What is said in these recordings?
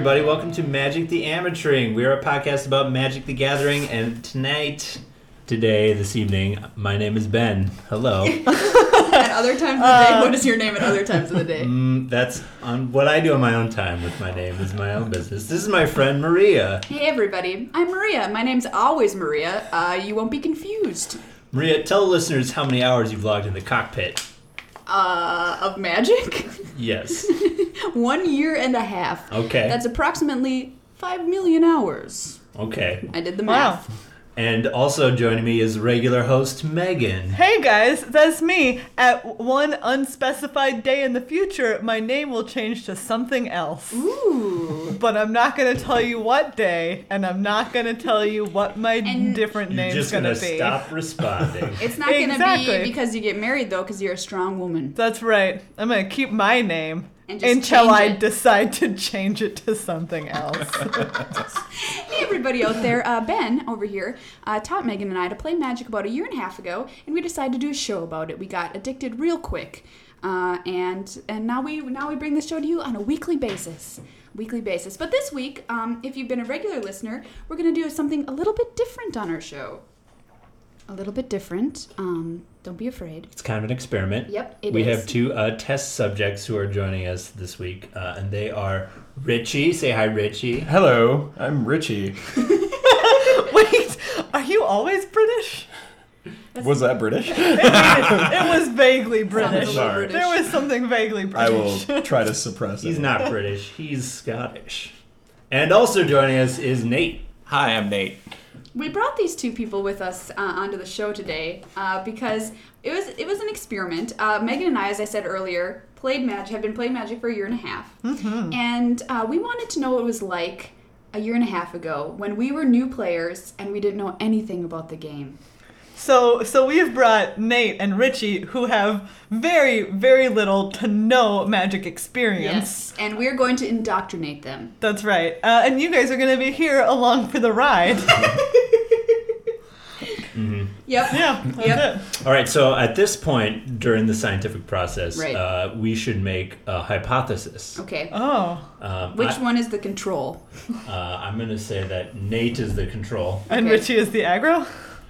everybody. Welcome to Magic the Amateuring. We are a podcast about Magic the Gathering, and this evening, my name is Ben. Hello. At other times of the day? What is your name at other times of the day? That's on what I do on my own time with my name is my own business. This is my friend Maria. Hey everybody, I'm Maria. My name's always Maria. You won't be confused. Maria, tell the listeners how many hours you've logged in the cockpit. Of Magic? Yes. 1 year and a half. Okay. That's approximately 5 million hours. Okay. I did the math. Wow. And also joining me is regular host Megan. Hey guys, that's me. At one unspecified day in the future, my name will change to something else. Ooh. But I'm not going to tell you what day, and I'm not going to tell you what my different You're name's just going to gonna be. stop responding. It's not going to Exactly. be because you get married, though, because you're a strong woman. That's right. I'm going to keep my name And just until change I it. decide to change it to something else. Hey everybody out there, Ben over here taught Megan and I to play Magic about 1.5 years ago, and we decided to do a show about it. We got addicted real quick, and now we bring this show to you on a weekly basis. But this week, if you've been a regular listener, we're going to do something a little bit different on our show. A little bit different. Don't be afraid. It's kind of an experiment. Yep, it we is. have two test subjects who are joining us this week, and they are Richie. Say hi, Richie. Hello, I'm Richie. Wait, are you always British? Was that British? It was vaguely Sounds a British. little Sorry. British. There was something vaguely I British. will try to suppress it. He's not British. He's Scottish. And also joining us is Nate. Hi, I'm Nate. We brought these two people with us onto the show today because it was an experiment. Megan and I, as I said earlier, have been playing Magic for 1.5 years. Mm-hmm. And we wanted to know what it was like 1.5 years ago when we were new players and we didn't know anything about the game. So we've brought Nate and Richie, who have very, very little to no Magic experience. Yes, and we're going to indoctrinate them. That's right. And you guys are going to be here along for the ride. Yep. Yeah, that's Yep. it. All right, so at this point during the scientific process, Right. we should make a hypothesis. Okay. Oh, Which one is the control? I'm going to say that Nate is the control. and Okay. Richie is the aggro?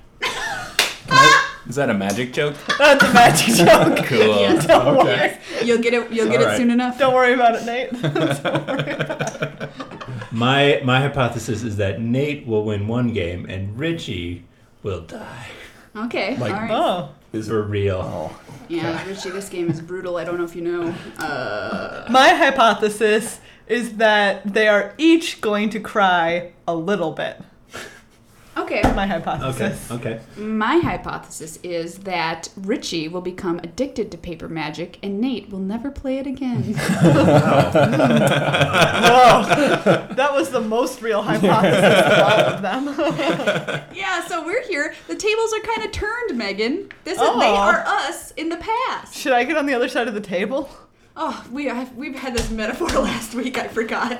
Is that a magic joke? That's a Magic joke. Cool. Yes. Don't worry. Yes. You'll get it. You'll get All it right. soon enough. Don't worry about it, Nate. Don't worry about it. My hypothesis is that Nate will win one game and Richie will die. Okay. Like- all right. Oh. Is For real. Oh, Yeah, Richie, this game is brutal. I don't know if you know. My hypothesis is that they are each going to cry a little bit. Okay. My hypothesis. Okay. My hypothesis is that Richie will become addicted to paper magic and Nate will never play it again. Whoa. That was the most real hypothesis of all of them. Yeah, so we're here. The tables are kind of turned, Megan. They Oh. are us in the past. Should I get on the other side of the table? Oh, we've had this metaphor last week. I forgot.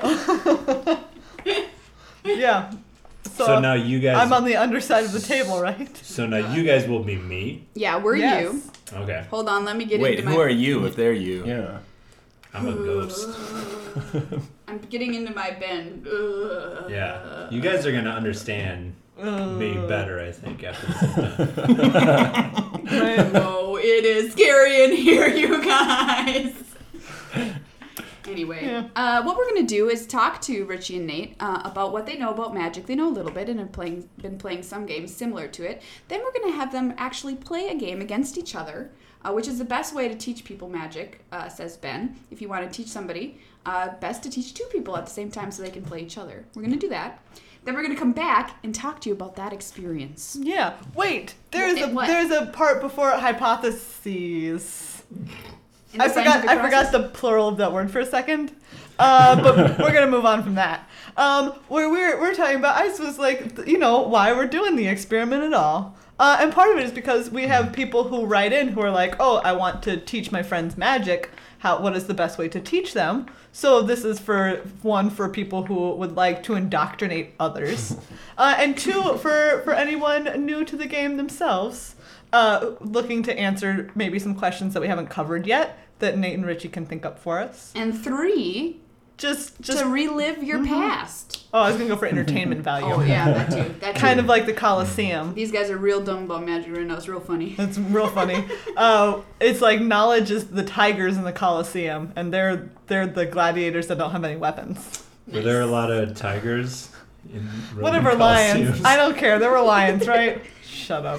Yeah. So now you guys I'm on the underside of the table, right? So now you guys will be me. Yeah, we're Yes. you. Okay. Hold on, let me get Wait, into my... who are you if they're you? yeah. I'm a ghost. I'm getting into my Ben. Ugh. Yeah. You guys are going to understand me better, I think, after this is done. Right. Oh, it is scary in here, you guys. Anyway, what we're going to do is talk to Richie and Nate about what they know about Magic. They know a little bit and have been playing some games similar to it. Then we're going to have them actually play a game against each other, which is the best way to teach people Magic, says Ben. If you want to teach somebody, best to teach two people at the same time so they can play each other. We're going to do that. Then we're going to come back and talk to you about that experience. Yeah. Wait. There's What? a part before hypotheses. In the I scientific forgot process. the plural of that word for a second. But we're gonna move on from that. Where we're talking about, I was like, why we're doing the experiment at all. And part of it is because we have people who write in who are like, oh, I want to teach my friends Magic. What is the best way to teach them? So this is for people who would like to indoctrinate others, and two, for anyone new to the game themselves, looking to answer maybe some questions that we haven't covered yet that Nate and Richie can think up for us. And 3, just. To relive your past. Oh, I was gonna go for entertainment value. Oh yeah, that too. That too. Kind of like the Coliseum. These guys are real dumb about magic right now. It's real funny. It's real funny. It's like knowledge is the tigers in the Coliseum, and they're the gladiators that don't have any weapons. Were there a lot of tigers in Roman Whatever, lions. Colosseums? I don't care. There were lions, right? Shut up.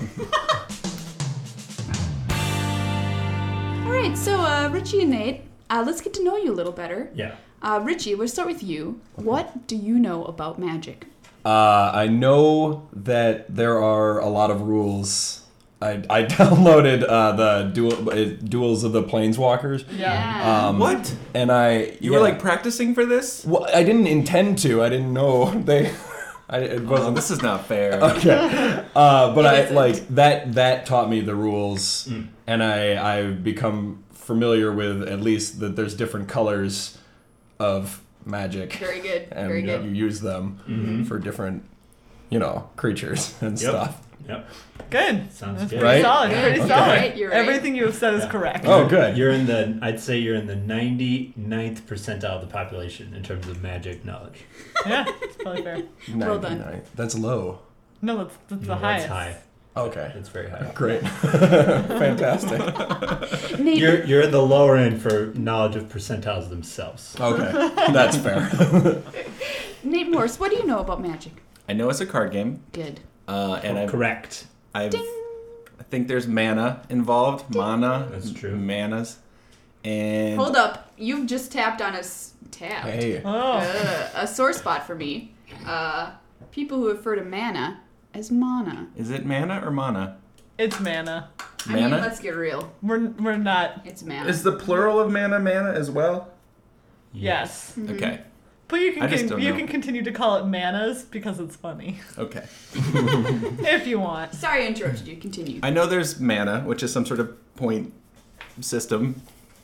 All right, so Richie and Nate, let's get to know you a little better. Yeah. Richie, we'll start with you. What do you know about magic? I know that there are a lot of rules. I downloaded the Duels of the Planeswalkers. Yeah. What? And You were like practicing for this? Well, I didn't intend to. I didn't know they. It Oh, wasn't. this is not fair. Okay. But It I isn't. like that taught me the rules, and I've become familiar with at least that there's different colors of magic. Very good. And Very good. you use them for different, creatures and Yep. stuff. Yep. Good. Sounds That's good. pretty Right? solid. Good. Pretty Okay. solid. Right, you're right. Everything you have said is Yeah. correct. Oh, good. I'd say you're in the 99th percentile of the population in terms of magic knowledge. Yeah, it's probably fair. Well done. 99. That's low. No, that's the No, highest. That's high. Okay. It's very high. Great. Fantastic. Nate, You're at the lower end for knowledge of percentiles themselves. Okay. That's fair. Nate Morse, what do you know about magic? I know it's a card game, Good. and Correct. I think there's mana involved. Mana. That's true. Manas. And Hold up. You've just tapped on Hey. Oh. a sore spot for me. People who refer to mana as mana. is it mana or mana? It's mana. I mean, Mana? let's get real. We're not. It's mana. Is the plural of mana as well? Yes. Mm-hmm. Okay. But you I just can don't you know. can continue to call it manas because it's funny. Okay. If you want. Sorry I interrupted you. Continue. I know there's mana, which is some sort of point system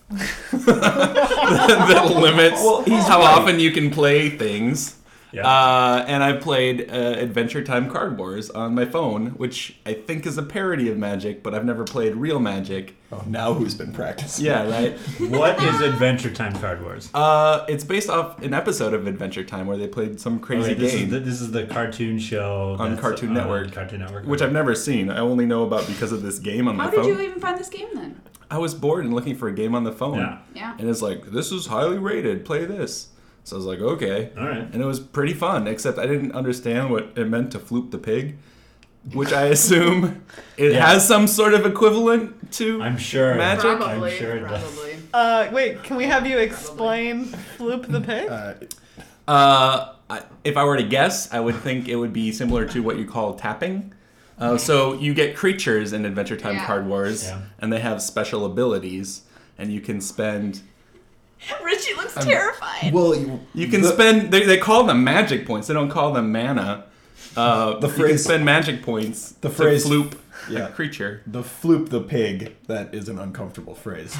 that limits how often you can play things. Yeah. And I've played Adventure Time Card Wars on my phone, which I think is a parody of Magic, but I've never played real Magic. Oh, now who's been practicing? Yeah, right? What is Adventure Time Card Wars? It's based off an episode of Adventure Time where they played some crazy this game, This is the cartoon show On that's Cartoon Network. Cartoon Network. which I've never seen. I only know about because of this game on my How phone. did you even find this game then? I was bored and looking for a game on the phone. Yeah. Yeah. And it's like, this is highly rated, play this. So I was like, okay. All right. And it was pretty fun, except I didn't understand what it meant to floop the pig, which I assume it Yeah. has some sort of equivalent to. I'm sure. Magic? Probably. I'm sure it does. Probably. Wait, can we have you explain Floop the Pig? If I were to guess, I would think it would be similar to what you call tapping. So you get creatures in Adventure Time Yeah. Card Wars, Yeah. and they have special abilities, and you can spend. Richie looks terrified. Well, You can spend. They call them magic points. They don't call them mana. You can phrase- spend magic points. the phrase- to floop yeah. a creature. the floop the pig. That is an uncomfortable phrase.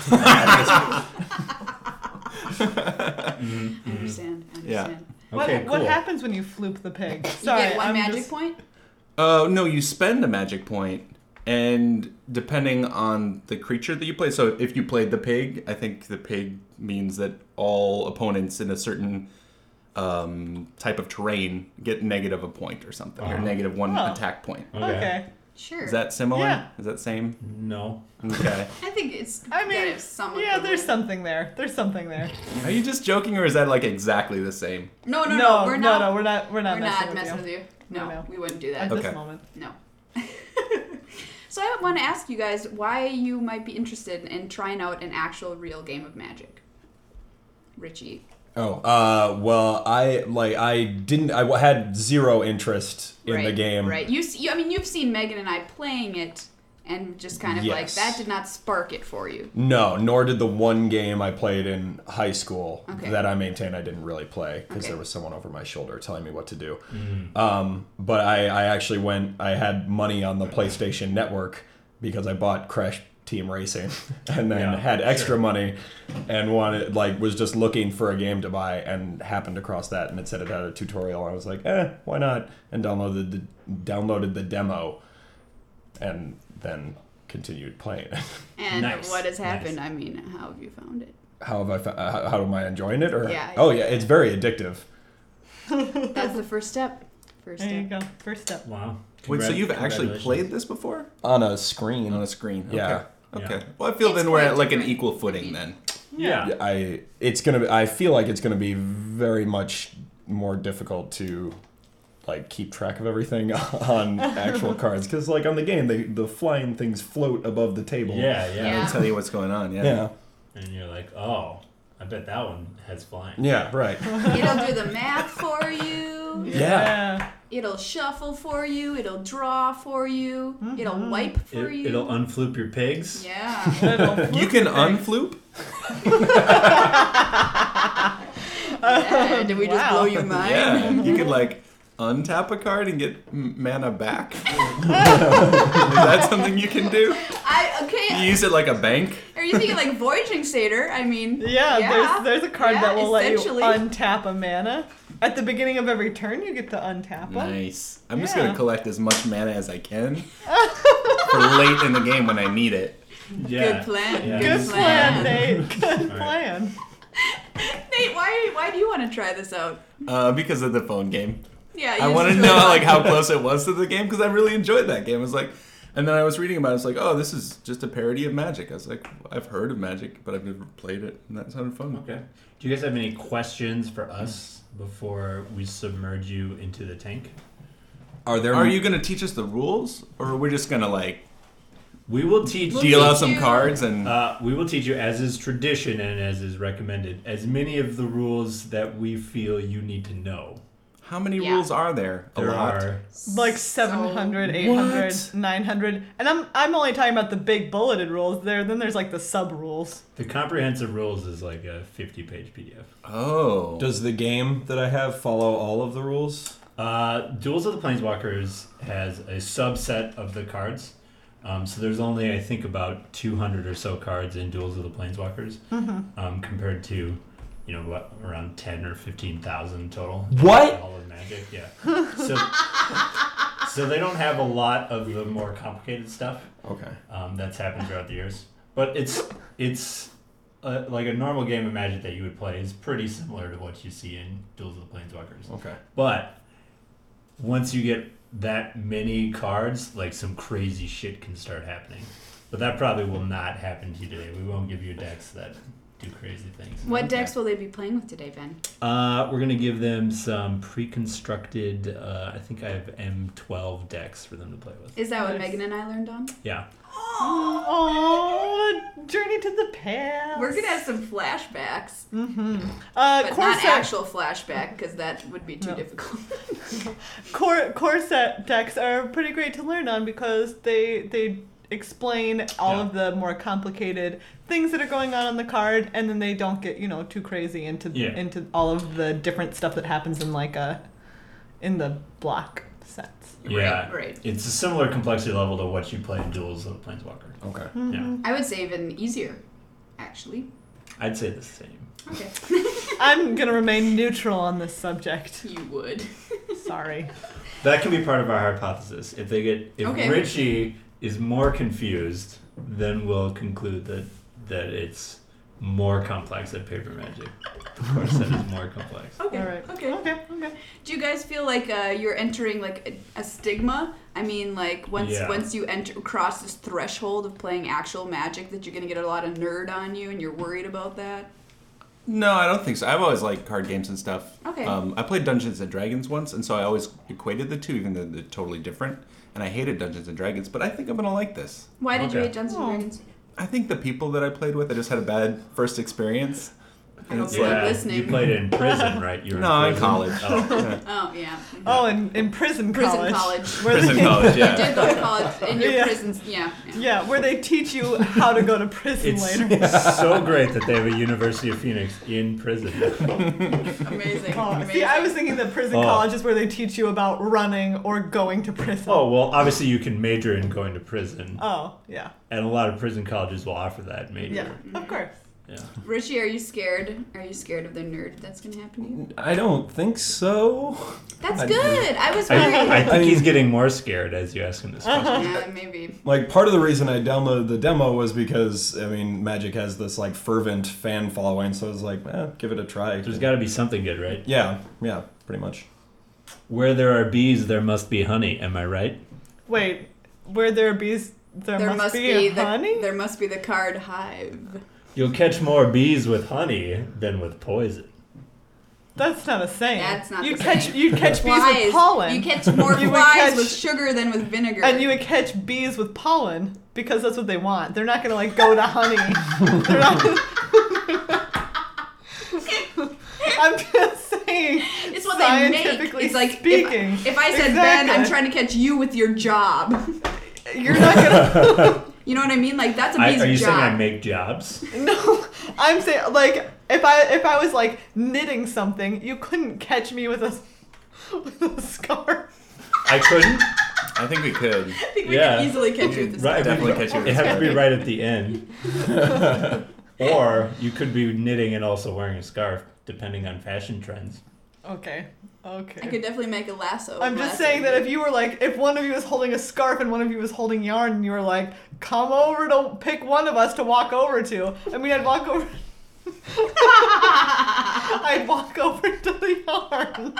I understand. Yeah. Okay, What cool. happens when you floop the pig? You Sorry, get one I'm magic just- point? No, you spend a magic point, and depending on the creature that you play. So if you played the pig, I think the pig means that all opponents in a certain type of terrain get negative a point or something, or Uh-huh. negative one Oh. attack point. Okay. Sure. Is that similar? Yeah. Is that same? No. Okay. I think it's. I mean, that is somewhat yeah, there's equivalent. something there. There's something there. Are you just joking, or is that like exactly the same? No, we're no, not. we're not We're not messing messing with with you. you. No, No. we wouldn't do At that. Okay. this moment. No. So I want to ask you guys why you might be interested in trying out an actual real game of Magic. Richie. Oh, well, I had zero interest in right, the game. Right. I mean, you've seen Megan and I playing it, and just kind of like Yes. that did not spark it for you. No, nor did the one game I played in high school Okay. that I maintain I didn't really play because Okay. there was someone over my shoulder telling me what to do. But I actually I had money on the PlayStation Network because I bought Crash Team Racing and then Yeah, had extra sure. money and was just looking for a game to buy and happened across that and it said it had a tutorial. I was like, why not? And downloaded the demo and then continued playing it. And Nice, what has happened? nice. I mean, how have you found it? how am I enjoying it? Or Yeah. oh yeah, it's very addictive. That's the first step. There you go. First step. Wow. Wait, so you've actually Congratulations. played this before? On a screen. On a screen. Yeah. Okay. Yeah. Well, I feel It's then we're quite at like an different. equal footing then. Yeah. I feel like it's gonna be very much more difficult to like keep track of everything on actual cards because like on the game the flying things float above the table. Yeah. Yeah. I'll tell you what's going on. Yeah. Yeah. And you're like, oh, I bet that one has flying. Yeah. Right. It'll do the math for you. Yeah. It'll shuffle for you. It'll draw for you. It'll wipe for you. It'll unfloop your pigs. Yeah. You can unfloop. Yeah. Did we just Wow. blow your mind? Yeah. You could like untap a card and get mana back. Is that something you can do? You Okay. use it like a bank. Are you thinking like Voyaging Satyr? I mean. Yeah, there's a card that will let you essentially. untap a mana. At the beginning of every turn, you get to untap them. Nice. I'm just Yeah. gonna collect as much mana as I can for late in the game when I need it. Yeah. Good plan. Yeah. Good plan, Nate. Good plan. Nate, why do you want to try this out? Because of the phone game. Yeah. I use wanted to this know really like fun. how close it was to the game because I really enjoyed that game. I was like, and then I was reading about it. It's like, oh, this is just a parody of Magic. I was like, I've heard of Magic, but I've never played it, and that sounded fun. Okay. Do you guys have any questions for us before we submerge you into the tank? Are you gonna teach us the rules, or are we just gonna like We will teach We'll deal teach out some you- cards and? we will teach you, as is tradition and as is recommended, as many of the rules that we feel you need to know. How many Yeah. rules are there? A There lot. are. Like 700, 800, What? 900. And I'm only talking about the big bulleted rules there. Then there's like the sub rules. The comprehensive rules is like a 50-page PDF. Oh. Does the game that I have follow all of the rules? Duels of the Planeswalkers has a subset of the cards. So there's only, I think, about 200 or so cards in Duels of the Planeswalkers, compared to, around 10 or 15,000 total. What? All of Magic, yeah. So they don't have a lot of the more complicated stuff Okay. that's happened throughout the years. But it's like a normal game of Magic that you would play is pretty similar to what you see in Duels of the Planeswalkers. Okay. But once you get that many cards, like some crazy shit can start happening. But that probably will not happen to you today. We won't give you decks that do crazy things. What decks will they be playing with today, Ben? We're gonna give them some pre-constructed. I think I have M12 decks for them to play with. Is that what Nice. Megan and I learned on? Yeah. Oh, Journey to the Past. We're gonna have some flashbacks, But but not actual flashback because that would be too No. difficult. Core set decks are pretty great to learn on because they explain all Yeah. of the more complicated things that are going on the card, and then they don't get too crazy into all of the different stuff that happens in in the block sets. Yeah. Right. It's a similar complexity level to what you play in Duels of the Planeswalker. Okay. Yeah. I would say even easier, actually. I'd say the same. Okay. I'm gonna remain neutral on this subject. You would. Sorry. That can be part of our hypothesis. If Okay. Richie is more confused, then we'll conclude that it's more complex than Paper Magic. Of course, that is more complex. Okay. All right. Okay. Okay. Do you guys feel like you're entering like a stigma? I mean, like once you cross this threshold of playing actual Magic, that you're gonna get a lot of nerd on you, and you're worried about that. No, I don't think so. I've always liked card games and stuff. Okay. I played Dungeons and Dragons once, and so I always equated the two, even though they're totally different. And I hated Dungeons and Dragons, but I think I'm gonna like this. Why did you Okay. hate Dungeons and Dragons? I think the people that I played with, I just had a bad first experience. I don't it's feel like- like listening. You played in prison, right? You were No, in prison? college. Oh. Oh yeah. Oh, in prison Prison college. college. Where Prison they, college, You yeah. did go to college in your Yeah. prisons. Yeah. Yeah, where they teach you how to go to prison It's later. so great that they have a University of Phoenix in prison. Amazing. Oh, Amazing. see, I was thinking that prison Oh. college is where they teach you about running or going to prison. Oh, well, obviously you can major in going to prison. Oh, yeah. And a lot of prison colleges will offer that major. Yeah, of course. Yeah. Richie, are you scared? Are you scared of the nerd that's gonna happen to you? I don't think so. That's good. I was worried. I think he's getting more scared as you ask him this question. Yeah, maybe. Like, part of the reason I downloaded the demo was because, I mean, Magic has this, like, fervent fan following, so I was like, give it a try. There's got to be something good, right? Yeah, pretty much. Where there are bees, there must be honey. Am I right? Wait, where there are bees, there must be honey? There must be the card hive. You'll catch more bees with honey than with poison. That's not a saying. That's not you the catch saying. You catch bees Flies. with pollen. You catch more You would flies catch- with sugar than with vinegar. And you would catch bees with pollen because that's what they want. They're not gonna like go to honey. They're not. I'm just saying. It's what they make. Scientifically It's like speaking. if I said, Ben, I'm Exactly. trying to catch you with your job. You're not gonna. You know what I mean? Like that's a bee's Are you job. saying I make jobs? No, I'm saying like if I was like knitting something, you couldn't catch me with a scarf. I couldn't? I think we could. I think we Yeah. can easily catch you with this. Right. Definitely catch you with It has to be scarf. right at the end. Or you could be knitting and also wearing a scarf, depending on fashion trends. Okay. I could definitely make a lasso. I'm just saying that if you were like, if one of you was holding a scarf and one of you was holding yarn, and you were like, come over to pick one of us to walk over to. I mean, I'd walk over. I'd walk over to the yarn.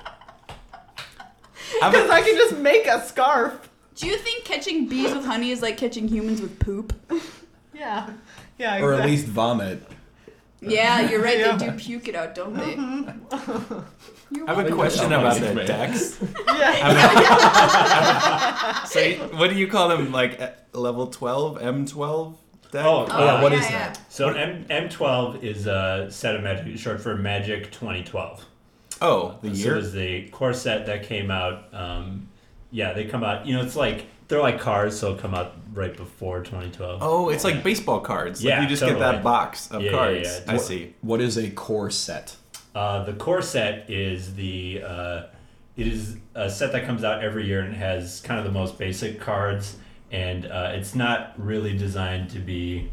Because I can just make a scarf. Do you think catching bees with honey is like catching humans with poop? Yeah. Yeah, exactly. Or at least vomit. Yeah, you're right. Yeah. They do puke it out, don't they? You're I have a welcome. question about the Man. decks. Yeah. So, what do you call them? Like level 12, M12 deck? Oh, Oh, what yeah, is yeah. that? So M12 is a set of Magic, short for Magic 2012. Oh, the So year. it was the core set that came out. They come out. You know, it's like they're like cars, so it'll come out right before 2012. Oh, it's like baseball cards. Like Yeah, you just get totally. that box of Yeah, yeah, cards. yeah. I see. What is a core set? The core set is it is a set that comes out every year and it has kind of the most basic cards, and it's not really designed to be.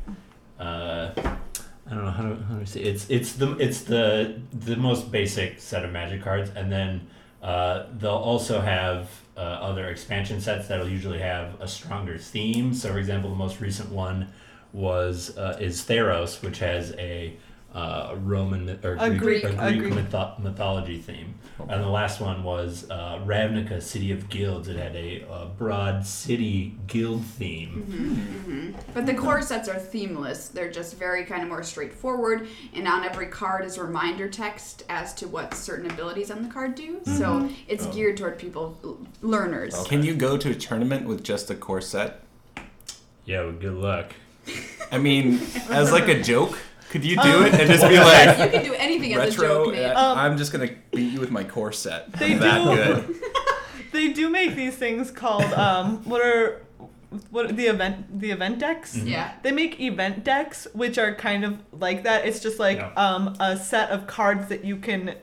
I don't know how do I say it. It's the most basic set of Magic cards, and then they'll also have other expansion sets that'll usually have a stronger theme. So, for example, the most recent one is Theros, which has a Roman or Greek mythology theme, and the last one was Ravnica, City of Guilds. It had a broad city guild theme. But the core sets are themeless. They're just very kind of more straightforward, and on every card is reminder text as to what certain abilities on the card do. So it's geared toward people, learners. Can you go to a tournament with just a core set? Yeah, well, good luck. I mean, as like a joke, could you do it and just be like You can do anything as a retro? joke, man. I'm just gonna beat you with my core set. They that do. good. They do make these things called what are the event decks? Yeah. They make event decks, which are kind of like that. It's just like a set of cards that you can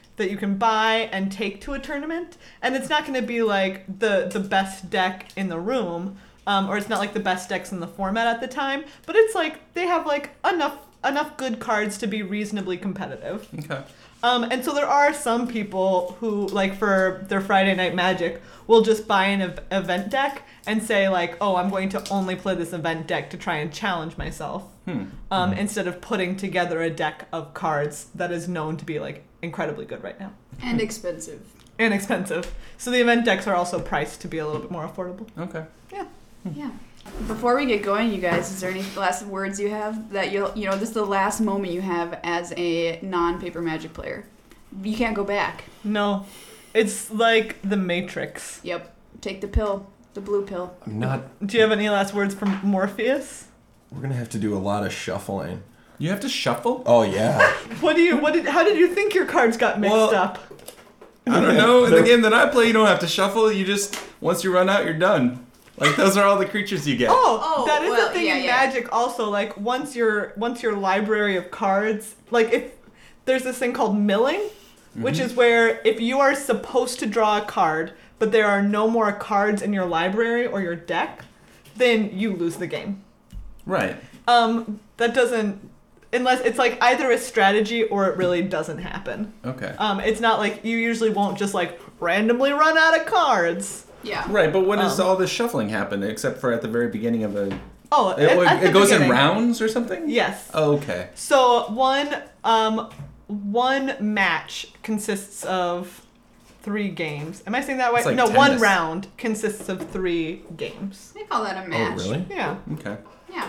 buy and take to a tournament, and it's not going to be like the best deck in the room, or it's not like the best decks in the format at the time. But it's like they have like enough good cards to be reasonably competitive. Okay. And so there are some people who, like, for their Friday Night Magic, will just buy an event deck and say, like, oh, I'm going to only play this event deck to try and challenge myself. Instead of putting together a deck of cards that is known to be, like, incredibly good right now. And expensive. And expensive. So the event decks are also priced to be a little bit more affordable. Okay. Yeah. Before we get going, you guys, is there any last words you have that this is the last moment you have as a non-paper Magic player? You can't go back. No. It's like the Matrix. Yep. Take the pill. The blue pill. I'm not. Do you have any last words from Morpheus? We're gonna have to do a lot of shuffling. You have to shuffle? Oh yeah. How did you think your cards got mixed Well, up? I don't know. In the game that I play, you don't have to shuffle. You just, once you run out, you're done. Like, those are all the creatures you get. Oh, that is well, the thing yeah, in yeah. Magic also. Like, once your library of cards, like, if there's this thing called milling, which is where if you are supposed to draw a card, but there are no more cards in your library or your deck, then you lose the game. Right. That doesn't. unless it's like either a strategy or it really doesn't happen. Okay. It's not like you usually won't just like randomly run out of cards. Yeah. Right, but when does all this shuffling happen except for at the very beginning of a... Oh, at the it goes in beginning. rounds or something? Yes. Oh, okay. So one match consists of 3 games. Am I saying that right? It's like No, one tennis. round consists of 3 games. They call that a match. Oh, really? Yeah. Okay. Yeah.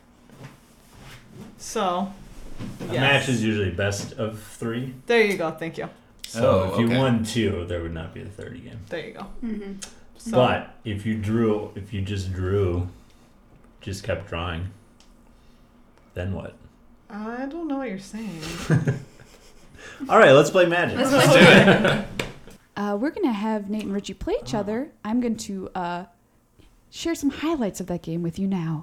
So. A yes. match is usually best of 3. There you go. Thank you. So Oh, if you okay. won 2, there would not be a third game. There you go. Mm-hmm. So, But if you just kept drawing, then what? I don't know what you're saying. All right, let's play Magic. Let's Let's play do it. We're going to have Nate and Richie play each other. I'm going to share some highlights of that game with you now.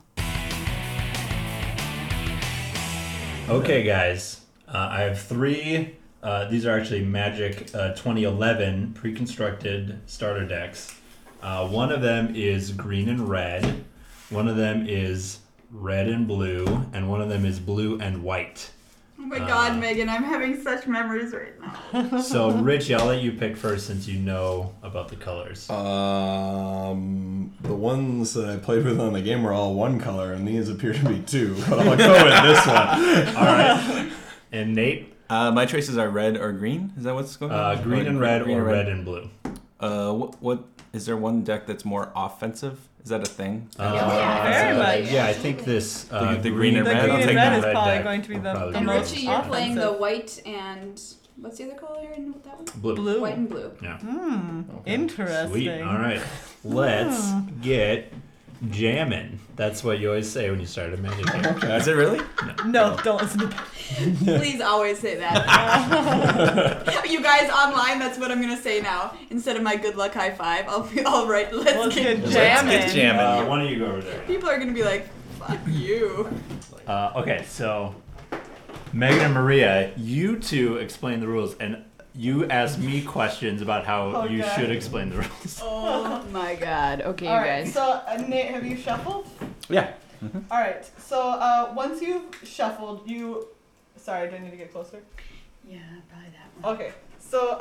Okay, guys. I have 3. These are actually Magic 2011 pre-constructed starter decks. One of them is green and red. One of them is red and blue. And one of them is blue and white. Oh my God, Megan, I'm having such memories right now. So, Richie, I'll let you pick first since you know about the colors. The ones that I played with on the game were all one color, and these appear to be 2. But I'll go with this one. All right. And Nate? My choices are red or green. Is that what's going on? Green and red or red and blue. What is there one deck that's more offensive? Is that a thing? Very much. Yeah, I think this The green and The red, green I'll and take red that. is probably deck going to be would the probably the And be most Richie, you're playing the offensive. white and... What's the other color in that one? blue. Blue. White and blue. Yeah. Interesting. Sweet. All right. Let's get jamming. That's what you always say when you start a Magic game. Is it really? No, don't listen to that. Please always say that. You guys online, that's what I'm going to say now. Instead of my good luck high five, I'll write, let's get get jamming. Let's get jamming. Why don't you go over there? People are going to be like, fuck you. Okay, so Megan and Maria, you two explain the rules, and you ask me questions about how you Okay. should explain the rules. Oh my God. Okay, All you right. guys. So, Nate, have you shuffled? Yeah. All right. So, once you've shuffled, you. Sorry, do I need to get closer? Yeah, probably that one. Okay. So,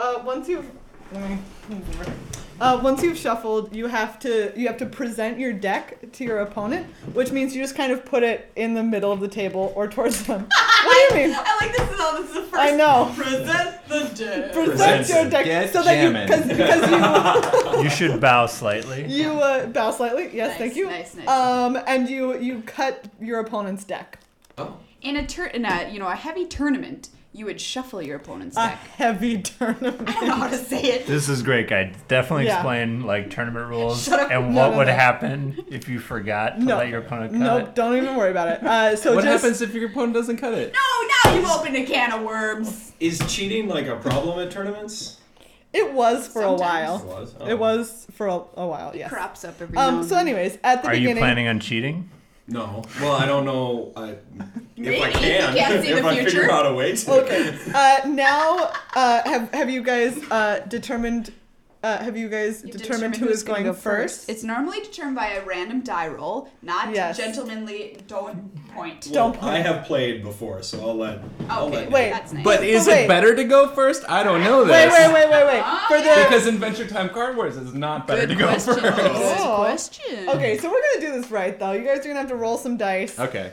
once you've shuffled, you have to present your deck to your opponent, which means you just kind of put it in the middle of the table or towards them. What do you mean? I like this is all. This is the first. I know. Present the deck. Present your deck Get so that you jamming. because You should bow slightly. you bow slightly. Yes, Nice, thank you. nice, nice. And you cut your opponent's deck. Oh. In a heavy tournament, you would shuffle your opponent's A deck. heavy tournament. I don't know how to say it. This is great, guys. Definitely Yeah. explain like tournament rules Shut up. and No, what no, would no. happen if you forgot to No. let your opponent cut Nope, it. don't even worry about it. So What just, happens if your opponent doesn't cut it? No, now you've opened a can of worms. Is cheating like a problem at tournaments? It was for Sometimes. a while. Was? It was for a while, yes. Crops up every now and So then. anyways, at the Are beginning you planning on cheating? No. Well, I don't know. Maybe. If I You can, can't see if the I future. figure out a way to. Okay. Now, have you guys determined? Have you guys You've determined who who's is gonna going go first? It's normally determined by a random die roll, not Yes. gentlemanly. Don't point. Well, Don't I have played before, so I'll let. I'll Okay, let Wait. that's nice. But is Wait. it better to go first? I don't know this. Wait. Oh, For the yeah. Because Adventure Time Card Wars is not better Good to go question. first. Good Oh. question. okay, so we're gonna do this right though. You guys are gonna have to roll some dice. Okay.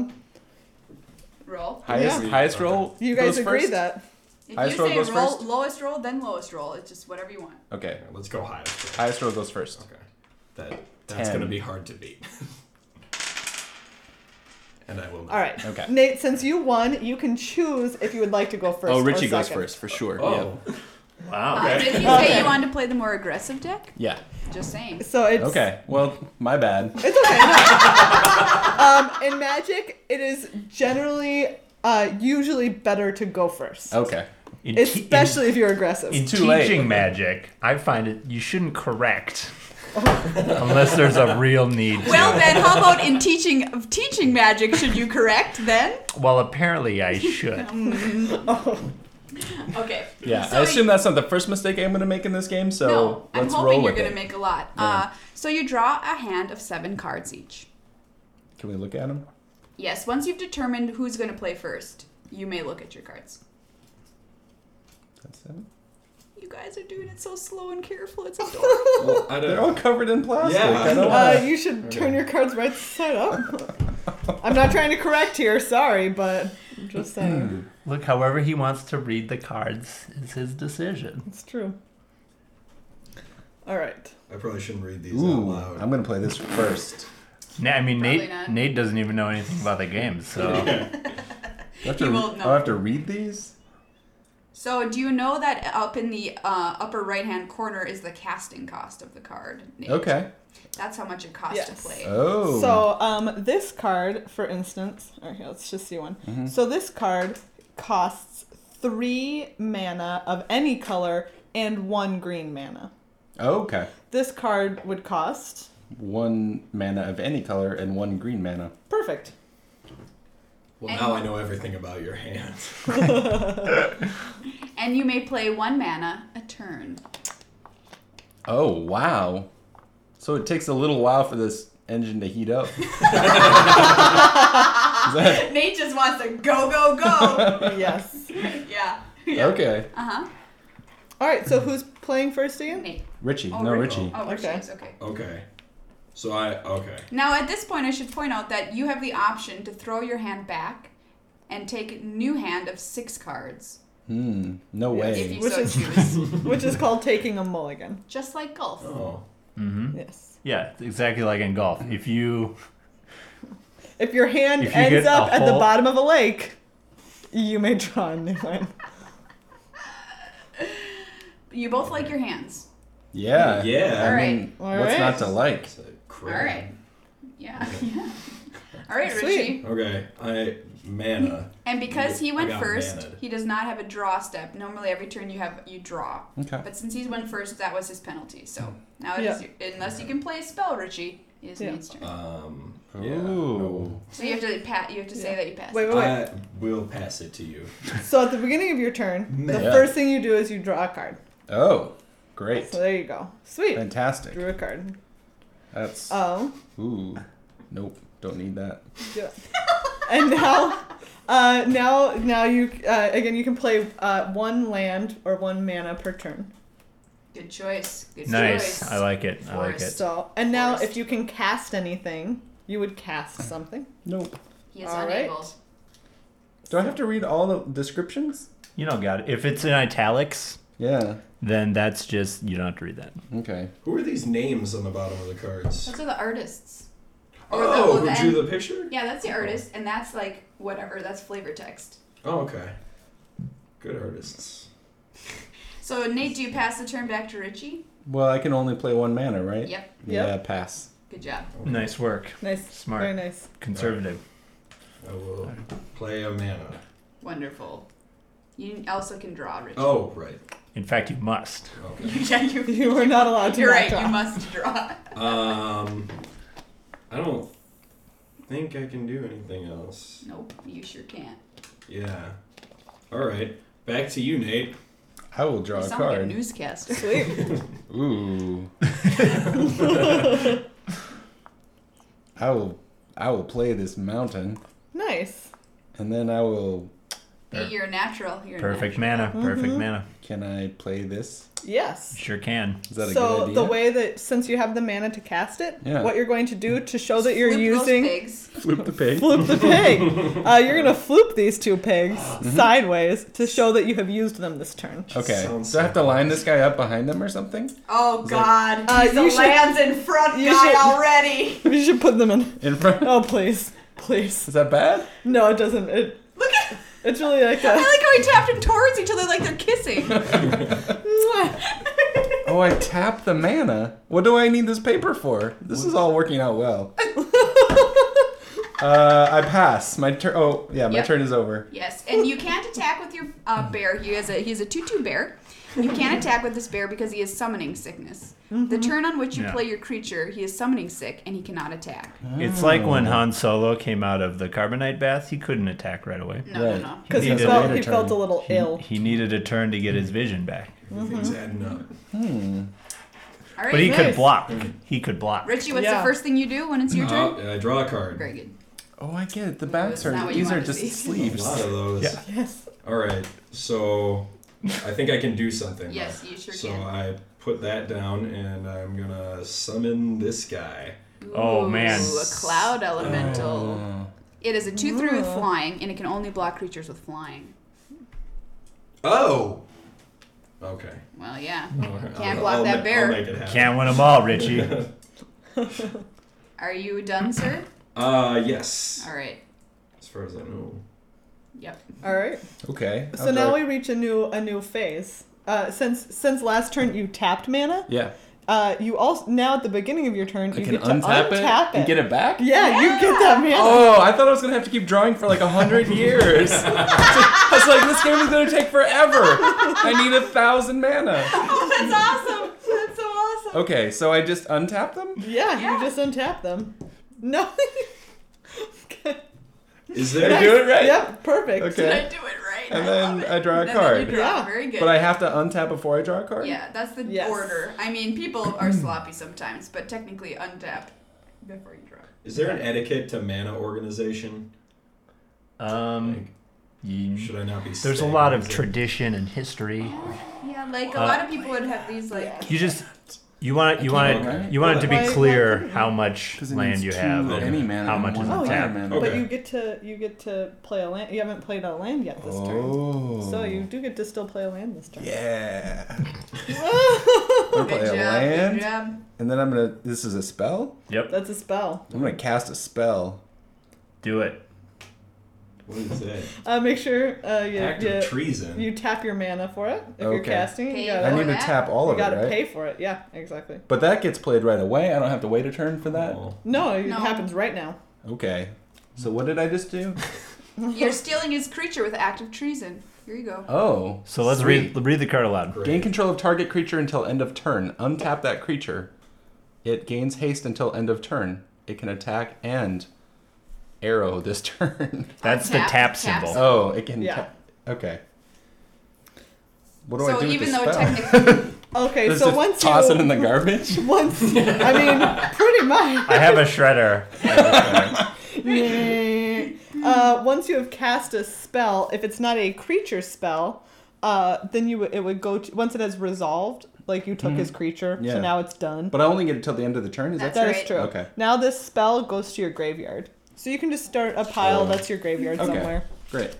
Roll. Highest roll. You guys goes agree first? that? If Highest you roll say goes roll, first? lowest roll, then lowest roll. It's just whatever you want. Okay. Let's go highest. Highest roll goes first. Okay. That's 10. gonna be hard to beat. And I will not. All right. Okay. Nate, since you won, you can choose if you would like to go first. Oh, or Richie goes second. first for sure. Oh. Wow. Did you say Okay. you wanted to play the more aggressive deck? Yeah. Just saying. So it's Okay. Well, my bad. It's okay. In Magic, it is generally usually better to go first, Okay. especially if you're aggressive. in Too late. teaching Magic, I find it you shouldn't correct unless there's a real need to. Well, then, how about in teaching magic? Should you correct then? Well, apparently I should. Okay. Yeah. So I assume that's not the first mistake I'm going to make in this game, so No, I'm let's hoping roll you're with going it. to make a lot. Yeah. So you draw a hand of 7 cards each. Can we look at them? Yes, once you've determined who's going to play first, you may look at your cards. That's it. You guys are doing it so slow and careful. It's adorable. Well, They're all covered in plastic. Yeah. I don't wanna- You should turn your cards right side up. I'm not trying to correct here, sorry, but I'm just saying. Look, however he wants to read the cards is his decision. It's true. All right. I probably shouldn't read these out Ooh, loud. I'm gonna play this first. I mean, Probably not. Nate doesn't even know anything about the games, so You won't know. I'll have to read these? So, do you know that up in the upper right-hand corner is the casting cost of the card? Nate? Okay. That's how much it costs Yes. to play. Oh. So, this card, for instance, or here, let's just see one. Mm-hmm. So this card costs 3 mana of any color and 1 green mana. Okay. This card would cost 1 mana of any color and 1 green mana. perfect. Well, now I know everything about your hands. And you may play 1 mana a turn. Oh, wow. So it takes a little while for this engine to heat up. Nate just wants to go, go, go. Yes. Yeah. Okay. Uh-huh. All right, so who's playing first again? Nate. Richie. Oh, no, Richie. Richie. Oh, Richie Okay. is okay. Okay. So okay. Now, at this point, I should point out that you have the option to throw your hand back and take a new hand of 6 cards, No Yes. way. if you Which so is- choose. Which is called taking a mulligan. Just like golf. Oh. Yes. yeah, it's exactly like in golf. If you If your hand If you ends get a up at the whole- bottom of a lake, you may draw a new one. You both like your hands. Yeah. Yeah. I All mean, right. what's All not right. to like? It's a All crit. right. Yeah. Yeah. All right, Sweet. Richie. Okay. Mana. And because he I went got first, mana'd. he does not have a draw step. Normally, every turn you draw. Okay. But since he went first, that was his penalty. So now it Yeah. is unless you can play a spell, Richie, it is Yeah. Nate's turn. Yeah. Ooh. So you have to You have to say that you passed. Wait, No. wait, wait. I will pass it to you. So at the beginning of your turn, the Yeah. first thing you do is you draw a card. Oh, great. So there you go. Sweet. Fantastic. Drew a card. That's. Oh. Nope. Don't need that. Yeah. And now you again you can play 1 land or 1 mana per turn. Good choice. Good nice, choice. I like it. I like it. Forest. So and now Forest. if you can cast anything, you would cast something. Nope. He is All unable. right. Do I have to read all the descriptions? You don't got it. If it's in italics, Yeah. then that's just you don't have to read that. Okay. Who are these names on the bottom of the cards? Those are the artists. Oh, who the drew end- the picture? Yeah, that's the artist, and that's like whatever. That's flavor text. Oh, okay. Good artists. So Nate, do you pass the turn back to Richie? Well, I can only play 1 mana, right? Yep. Yeah, pass. Good job. Nice work. Nice. Smart. Very nice. Conservative. I will play a mana. Wonderful. You also can draw, Richie. Oh, right. In fact, you must. Okay. Yeah, you. You were not allowed to You're not right. draw. You must draw. I don't think I can do anything else. Nope. You sure can't. Yeah. All right. Back to you, Nate. I will draw You a sound like a card. newscaster. Sweet. Ooh. I will play this mountain, Nice. and then I will. Nate, you're a natural. You're a Perfect natural. mana. Perfect mana. Can I play this? Yes. Sure can. Is that a good So idea? the way that since you have the mana to cast it, Yeah. what you're going to do to show that you're Flip using those pigs. Flip the pig. flip the pig, you're gonna floop these 2 pigs sideways to show that you have used them this turn. Okay. Sounds Do I have to line this guy up behind them or something? Oh God! He's you the should- lands in front you guy should- already. You should put them in. In front? Oh please, please. Is that bad? No, it doesn't. Look at. It's really like I a. like how he tapped them towards each other like they're kissing. Oh, I tapped the mana. What do I need this paper for? This is all working out well. I pass. My turn. Oh, yeah, my Yep. turn is over. Yes, and you can't attack with your bear. He's a 2/2 bear. You can't attack with this bear because he is summoning sickness. The turn on which you Yeah. play your creature, he is summoning sick and he cannot attack. It's like when Han Solo came out of the carbonite bath, he couldn't attack right away. No, Right. no, no. Because he He felt needed he a felt a turn. little ill. He needed a turn to get his vision back. Everything's adding up. All right, But he Nice. could block. He could block. Richie, what's Yeah. the first thing you do when it's your turn? I draw a card. Very good. Oh, I get it. The backs That's not are. what you These are wanted to just see. A sleeves. lot of those. Yeah. Yes. All right. So I think I can do something. Yes, you sure So can. I put that down, and I'm gonna summon this guy. Oh, man. Ooh, a cloud elemental. Oh. It is a 2/3 with Ooh. flying, and it can only block creatures with flying. Oh. Okay. Well, yeah. Can't Can't block that bear. I'll make it happen. Can't win them all, Richie. Are you done, sir? Yes. All right. As far as I know. Yep. All right. Okay. So now we reach a new phase. Since last turn you tapped mana, Yeah. you also now at the beginning of your turn I you can get to untap untap it and get it back. Yeah, you get that mana. Oh, I thought I was gonna have to keep drawing for like 100 years. I was like, this game is gonna take forever. I need 1,000 mana. Oh, that's awesome. That's so awesome. Okay, so I just untap them. Yeah, Yeah. you just untap them. No. Is Did I there? do it right? Yep, perfect. Okay. Did I do it right? And I then love I it. draw a And then card. you draw. Yeah. Very good. But I have to untap before I draw a card? Yeah, that's the Yes. order. I mean, people are sloppy sometimes, but technically untap before you draw. Is there an etiquette to mana organization? Should I not be? There's a lot of staggering? tradition and history. Yeah, like a lot of people would have these like. You want it to be Why- clear why- how much 'Cause it land needs you 2 have, of and any mana how and much is one Oh, on yeah. tap. mana. Okay. But you get to play a land. You haven't played a land yet this turn. Oh. So you do get to still play a land this turn. Yeah. I'm gonna play Good a job. land, Good job. and then I'm gonna. This is a spell. Yep, That's a spell. I'm gonna cast a spell. do it. What is that? Make sure Act of treason. you tap your mana for it if you're Okay. casting. Pay You I gotta, need to that? tap all you of it, gotta right? pay for it. Yeah, exactly. But that gets played right away. I don't have to wait a turn for that. Oh. No, it No. happens right now. Okay. So what did I just do? You're stealing his creature with act of treason. Here you go. Oh. So let's Sweet. read the card aloud. Great. Gain control of target creature until end of turn. Untap that creature. It gains haste until end of turn. It can attack and arrow this turn. That's the Untap, tap tap symbol. Oh, it can. Yeah. Okay. What do I So do with even the though spell? technically, Okay, Just so once toss you it in the garbage. once I mean pretty much. I have a shredder. Once you have cast a spell, if it's not a creature spell, then it would go to once it has resolved. Like you took his creature, Yeah. so now it's done. But I only get it till the end of the turn. Is That's that That is right. true. Okay. Now this spell goes to your graveyard, so you can just start a pile that's your graveyard Okay. somewhere. great?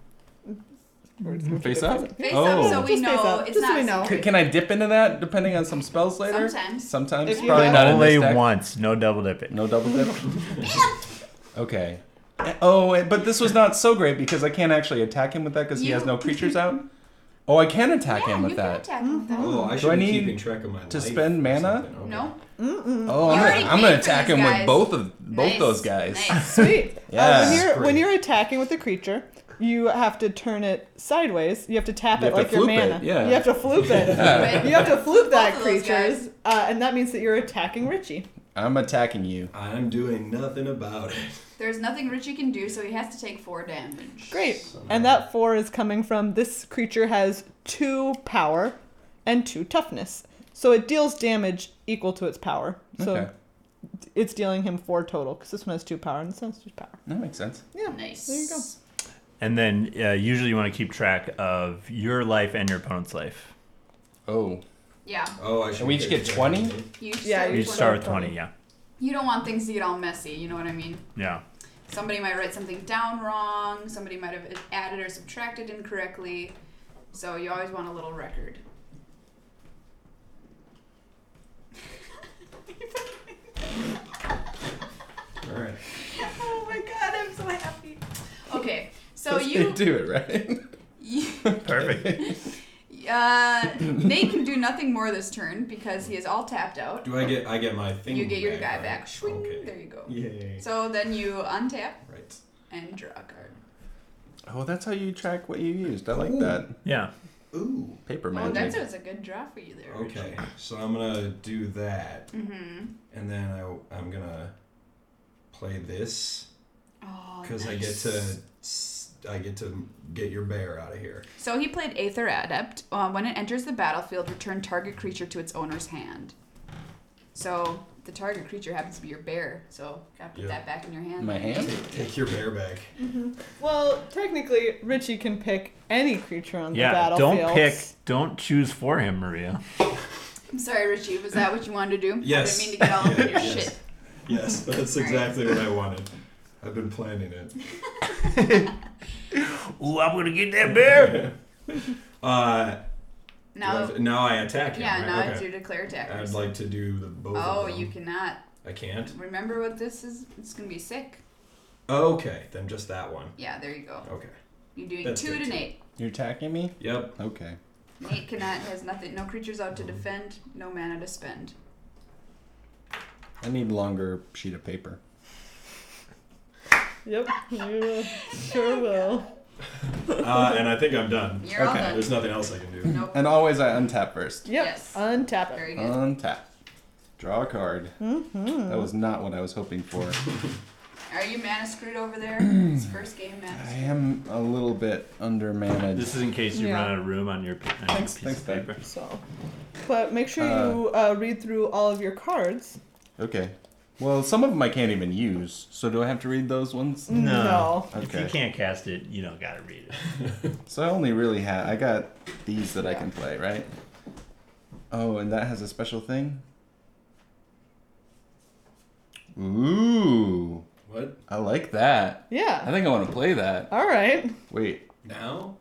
Face up. face Oh. up so we Just face know up, it's just so not we know. secret. Can I dip into that depending on some spells later? Sometimes. Sometimes. If you Probably have- not in Only this deck. once, no double dipping. No double dip. Okay. Oh, but this was not so great because I can't actually attack him with that because he has no creatures out. Oh, I can attack Yeah, him with you can that. attack him with that. Oh, I Do should I be need keeping track of my to life spend or mana? something. Okay. No. Oh, You I'm already gonna paid for attack these him guys. with both Nice. those guys. Nice. Sweet. Yeah. When you're attacking with the creature, you have to turn it sideways. You have to tap You it have to like your floop it, mana. yeah. You have to floop it. Yeah. You have to floop that Both of those creatures, and that means that you're attacking Richie. I'm attacking you. I'm doing nothing about it. There's nothing Richie can do, so he has to take 4 damage. Great. And that 4 is coming from this creature has 2 power and 2 toughness. So it deals damage equal to its power. So Okay. it's dealing him 4 total because this one has 2 power and this one has 2 power. That makes sense. Yeah. Nice. There you go. And then usually you want to keep track of your life and your opponent's life. Oh. Yeah. Oh, I should. And we each get 20? You Yeah, start you You with start with 20. 20, yeah. You don't want things to get all messy, you know what I mean? Yeah. Somebody might write something down wrong, somebody might have added or subtracted incorrectly, so you always want a little record. All right. Oh my god, I'm so happy. Okay, so That's how you do it, right? Perfect. Nate can do nothing more this turn because he is all tapped out. Do I get? I get my thing. You get your back, guy right? back. Shwing, Okay. there you go. Yay. So then you untap Right. and draw a card. Oh, that's how you track what you used. I like Ooh. that. Yeah. Ooh. Paper Oh, magic. that was a good draw for you there. Okay. So I'm gonna do that, Mm-hmm. and then I'm gonna play this Oh, because nice. I get to get your bear out of here. So he played Aether Adept. When it enters the battlefield, return target creature to its owner's hand. So the target creature happens to be your bear, so gotta put Yeah. that back in your hand. My hand? Take your bear back. Well, technically, Richie can pick any creature on the Yeah, battlefield. don't choose for him, Maria. I'm sorry, Richie. Was that what you wanted to do? Yes. I didn't mean to get all up in your Yes. shit. Yes, that's exactly what I wanted. I've been planning it. Ooh, I'm gonna get that bear. Now, I attack him. yeah, right? now Okay. it's your declare attackers. I'd like to do the both Oh, of them. you cannot. I can't? Remember what this is? It's gonna be sick. Okay, then just that one. Yeah, there you go. Okay. You're doing That's 2 good, to too. Nate. You're attacking me? Yep. Okay. Nate has nothing, no creatures out to defend, no mana to spend. I need a longer sheet of paper. Yep, you sure will. And I think I'm done. You're all Okay. done. There's nothing else I can do. Nope. And always I untap first. Yep, Yes. untap it. Very good. Untap. Draw a card. Mm-hmm. That was not what I was hoping for. Are you mana screwed over there? It's first game mana I screwed. am a little bit undermanaged. This is in case you Yeah. run out of room on your Thanks, piece of Ben. paper. So, but make sure you read through all of your cards. Okay. Well, some of them I can't even use. So do I have to read those ones? No. If you Okay. can't cast it, you don't gotta read it. So I only really have. I got these that I can play, right? Oh, and that has a special thing? Ooh. What? I like that. I Yeah. think I want to play that. All right. Wait. Now?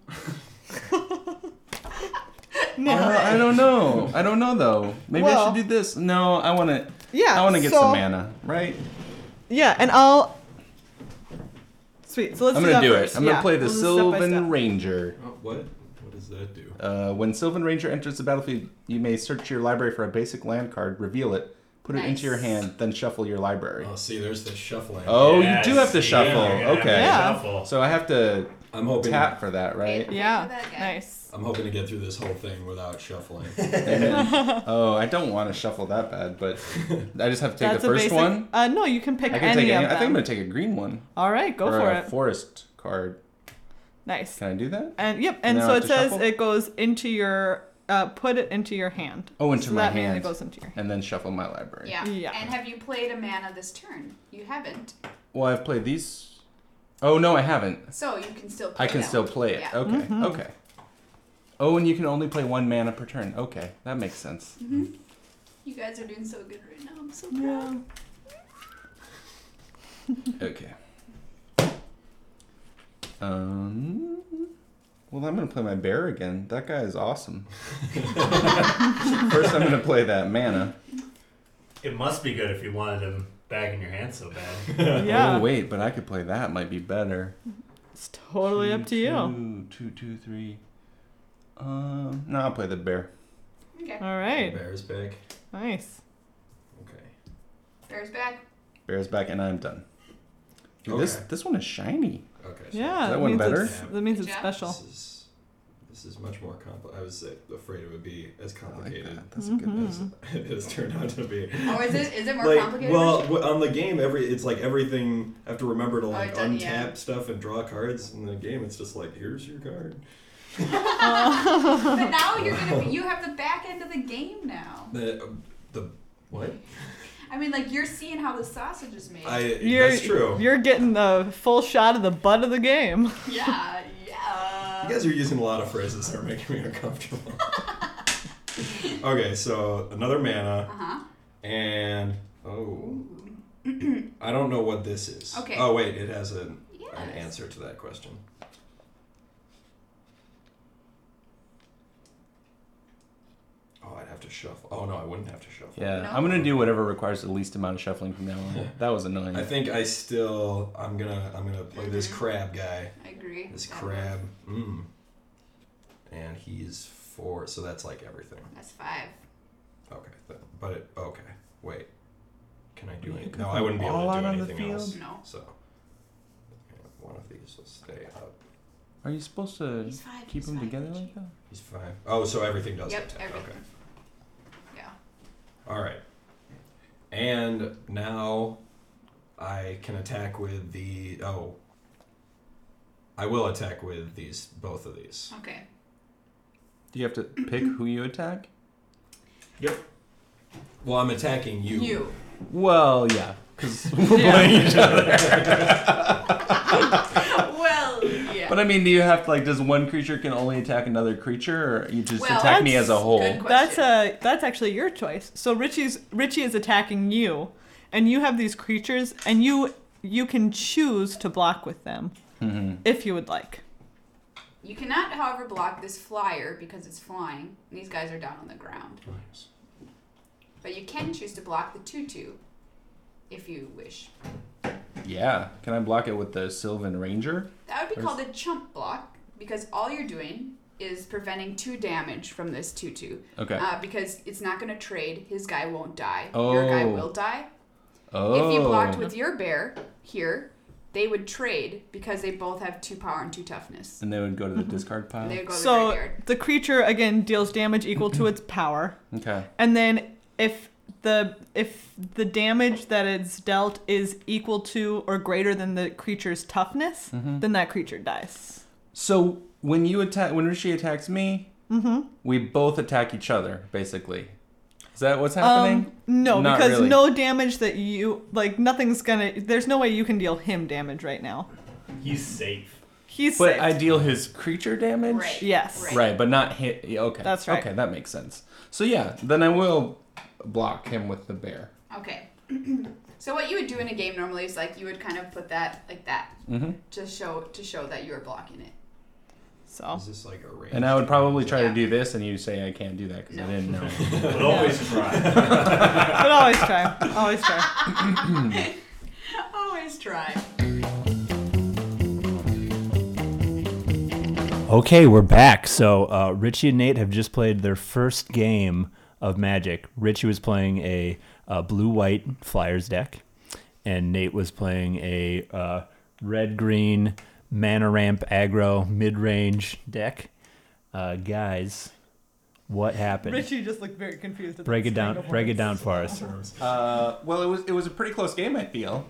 No. I don't know. I don't know though. Maybe I Well- should do this. No, I want to. Yeah. I want to get so, some mana, right? Yeah, and I'll. Sweet. So let's I'm do gonna that do first. it. I'm gonna Yeah, play the we'll do step by Sylvan step. Ranger. Oh, what? What does that do? When Sylvan Ranger enters the battlefield, you may search your library for a basic land card, reveal it, put it into your Nice. hand, then shuffle your library. Oh, see, there's the shuffling. Oh, Yes, you do have to shuffle. yeah, you're gonna have to Okay. Yeah. Shuffle. So I have to I'm hoping. tap for that, right? Okay. Yeah. That guy. Nice. I'm hoping to get through this whole thing without shuffling. Oh, I don't want to shuffle that bad, but I just have to take That's the a first basic. one. No, you can pick I can any take of any. them. I think I'm gonna take a green one. All right, go or for a it. forest card. Nice. Can I do that? And yep, and Now so I it have to says shuffle? it goes into your. Put it into your hand. Oh, into so my that means hand. it goes into your. And then shuffle my library. Yeah. Yeah. And have you played a mana this turn? You haven't. Well, I've played these. Oh no, I haven't. So you can still play I can that still one. play it. Yeah. Okay. Mm-hmm. Okay. Oh, and you can only play one mana per turn. Okay, that makes sense. You guys are doing so good right now. I'm so proud. Yeah. Okay. Well, I'm gonna play my bear again. That guy is awesome. First, I'm gonna play that mana. It must be good if you wanted him back in your hand so bad. Yeah. Oh wait, but I could play that. Might be better. It's totally up to you. Two, three. No, I'll play the bear. Okay. All right. Bear's back. Nice. Okay. Bear's back. Bear's back, and I'm done. Dude, Okay. This one is shiny. Okay. So Yeah. that one better? That means Good it's job. special. This is much more complicated. I was afraid it would be as I like complicated that. That's a good Mm-hmm. one. as it has turned out to be. Oh, is it more Like, complicated? well, on the game, it's like everything. I have to remember to like it does, untap yeah. stuff and draw cards. In the game, it's just like, here's your card. But now you have the back end of the game now. The what? I mean, like you're seeing how the sausage is made. That's true. You're getting the full shot of the butt of the game. Yeah. You guys are using a lot of phrases that are making me uncomfortable. Okay, so another mana, and I don't know what this is. Okay. Oh wait, it has an Yes. answer to that question. Oh, I'd have to shuffle. Oh no, I wouldn't have to shuffle. Yeah, No. I'm gonna do whatever requires the least amount of shuffling from now on. That was annoying. I think I'm gonna play this crab guy. I agree. This That crab. And he's 4, so that's like everything. That's 5. Okay, okay. Wait, can I do You anything? can No, put I wouldn't be them able all to do out on the anything else. field? No. So yeah, one of these will stay up. Are you supposed to He's 5. keep he's them 5, together Richie. like that? He's 5. Oh, so everything does Yep, attack. everything. Okay. Yeah. All right. And now I can attack with the. Oh. I will attack with both of these. Okay. Do you have to pick who you attack? Yep. Well, I'm attacking you. You. Well, yeah, because we're playing each other. Well, yeah. But I mean, do you have to, like, does one creature can only attack another creature, or you just Well, attack me that's as a whole? good question. That's actually your choice. So Richie is attacking you, and you have these creatures, and you can choose to block with them if you would like. You cannot, however, block this flyer because it's flying. And these guys are down on the ground. Nice. But you can choose to block the 2/2 if you wish. Yeah. Can I block it with the Sylvan Ranger? That would be called a chump block because all you're doing is preventing 2 damage from this 2/2. Okay. Because it's not going to trade. His guy won't die. Your guy Oh. will die. Oh. If you blocked with your bear here, they would trade because they both have 2 power and 2 toughness. And they would go to the discard pile? They would go to the So graveyard. the creature again deals damage equal to its power, Okay. and then if the damage that it's dealt is equal to or greater than the creature's toughness, then that creature dies. So when Rishi attacks me, we both attack each other, basically. Is that what's happening? No, Not because really. no damage that you there's no way you can deal him damage right now. He's safe. He's But safe. I deal his creature damage? Right. Yes. Right, but not hit. Yeah, okay. That's right. Okay, that makes sense. So yeah, then I will block him with the bear. Okay. So what you would do in a game normally is like you would kind of put that like that to show that you were blocking it. So Is this like a range? And I would probably try Yeah. to do this, and you say I can't do that because No. I didn't know. But always try. but always try. Always try. Always try. Okay, we're back. So Richie and Nate have just played their first game of Magic. Richie was playing a blue-white Flyers deck, and Nate was playing a red-green mana ramp aggro mid-range deck. Guys, what happened? Richie just looked very confused. At Break that it down. string of Break it words. down for us. Well, it was a pretty close game, I feel.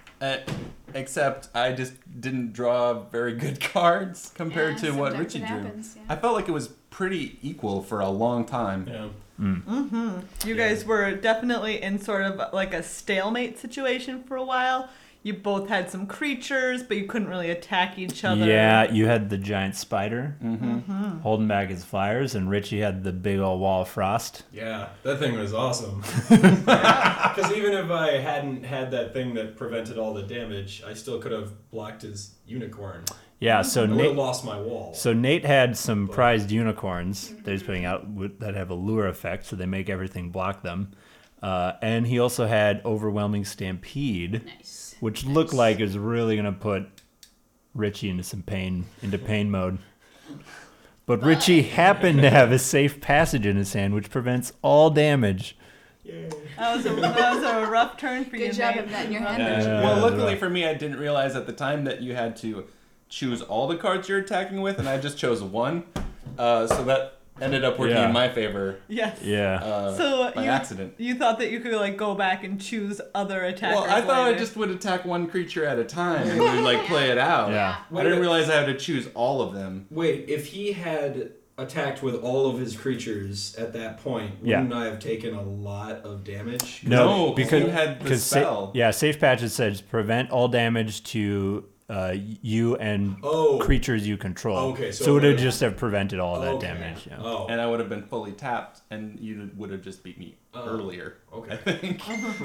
Except I just didn't draw very good cards compared to what sometimes Richie it drew. happens, yeah. I felt like it was pretty equal for a long time. Yeah. You guys were definitely in sort of like a stalemate situation for a while. You both had some creatures, but you couldn't really attack each other. Yeah, you had the giant spider holding back his flyers, and Richie had the big old wall of frost. Yeah, that thing was awesome. Because even if I hadn't had that thing that prevented all the damage, I still could have blocked his unicorn. Yeah, so I would have Nate, lost my wall. so Nate had some prized unicorns that he's putting out that have a lure effect, so they make everything block them. And he also had Overwhelming Stampede, Nice. which looked like it was really going to put Richie into pain mode. But Richie happened to have a safe passage in his hand, which prevents all damage. That was a rough turn for you, Good job Nate. of that in your hand. Yeah. Richie. Well, luckily for me, I didn't realize at the time that you had to choose all the cards you're attacking with, and I just chose one. So that ended up working Yeah. in my favor Yes. Yeah. So by accident. You thought that you could like go back and choose other attackers. Well, I thought I later. just would attack one creature at a time and would like play it out. Yeah. I didn't realize I had to choose all of them. Wait, if he had attacked with all of his creatures at that point, Yeah. wouldn't I have taken a lot of damage? No, because you had the because spell. safe patches says prevent all damage to you and Oh. creatures you control. Okay, so it would have it- just have prevented all that Okay. damage. Yeah. Oh, And I would have been fully tapped, and you would have just beat me earlier. okay. I think.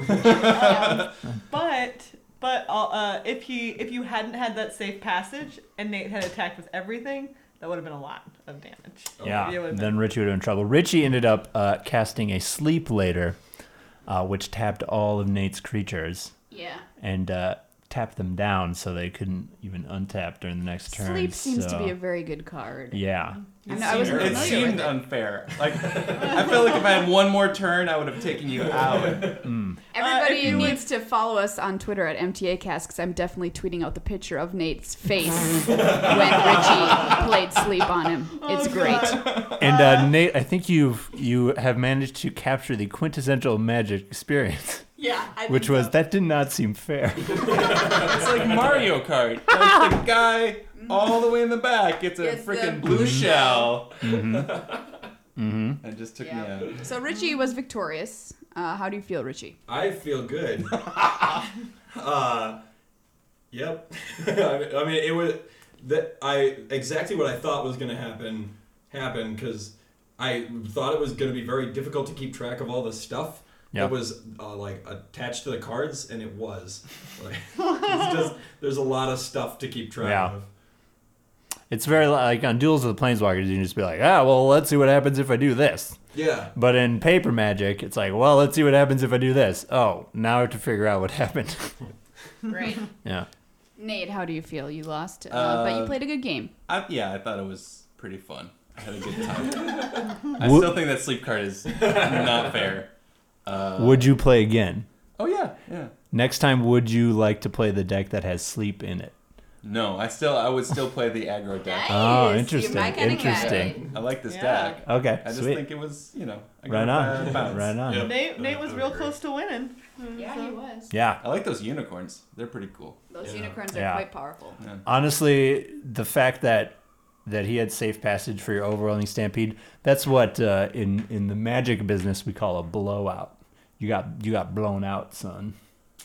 But if you hadn't had that safe passage and Nate had attacked with everything, that would have been a lot of damage. Yeah, You would've then Richie would have been in trouble. Richie ended up casting a Sleep later, which tapped all of Nate's creatures Yeah. and tapped them down so they couldn't even untap during the next turn. Sleep seems to so- be a very good card. Yeah. I know, I wasn't It familiar seemed with it. unfair. Like I feel like if I had one more turn, I would have taken you out. Everybody if you needs to follow us on Twitter at MTAcast because I'm definitely tweeting out the picture of Nate's face when Richie played Sleep on him. It's great. And Nate, I think you have managed to capture the quintessential Magic experience, Yeah. which was that did not seem fair. It's like Mario Kart. Like the guy all the way in the back gets a Gets the freaking blue blue shell. And it just took me out. So Richie was victorious. How do you feel, Richie? I feel good. Yep. I mean, it was exactly what I thought was going to happen because I thought it was going to be very difficult to keep track of all the stuff that was like attached to the cards, and it was. Like, it's just there's a lot of stuff to keep track of. It's very like on Duels of the Planeswalkers, you can just be like, well, let's see what happens if I do this. Yeah. But in Paper Magic, it's like, well, let's see what happens if I do this. Oh, now I have to figure out what happened. Right. Yeah. Nate, how do you feel? You lost, but you played a good game. I thought it was pretty fun. I had a good time. I still think that sleep card is not fair. Would you play again? Oh, yeah. Next time, would you like to play the deck that has sleep in it? No, I would still play the aggro deck. Oh, Nice. interesting. You're my kind of guy. Interesting. I like this Yeah. deck. Okay, I just sweet. think it was, a Right good on. bounce. Right on. Yep. Nate was I real agree. close to winning. Yeah, he was. Yeah. I like those unicorns. They're pretty cool. Those Yeah. unicorns are Yeah. quite powerful. Honestly, the fact that he had safe passage for your overwhelming stampede, that's what in the Magic business we call a blowout. You got blown out, son.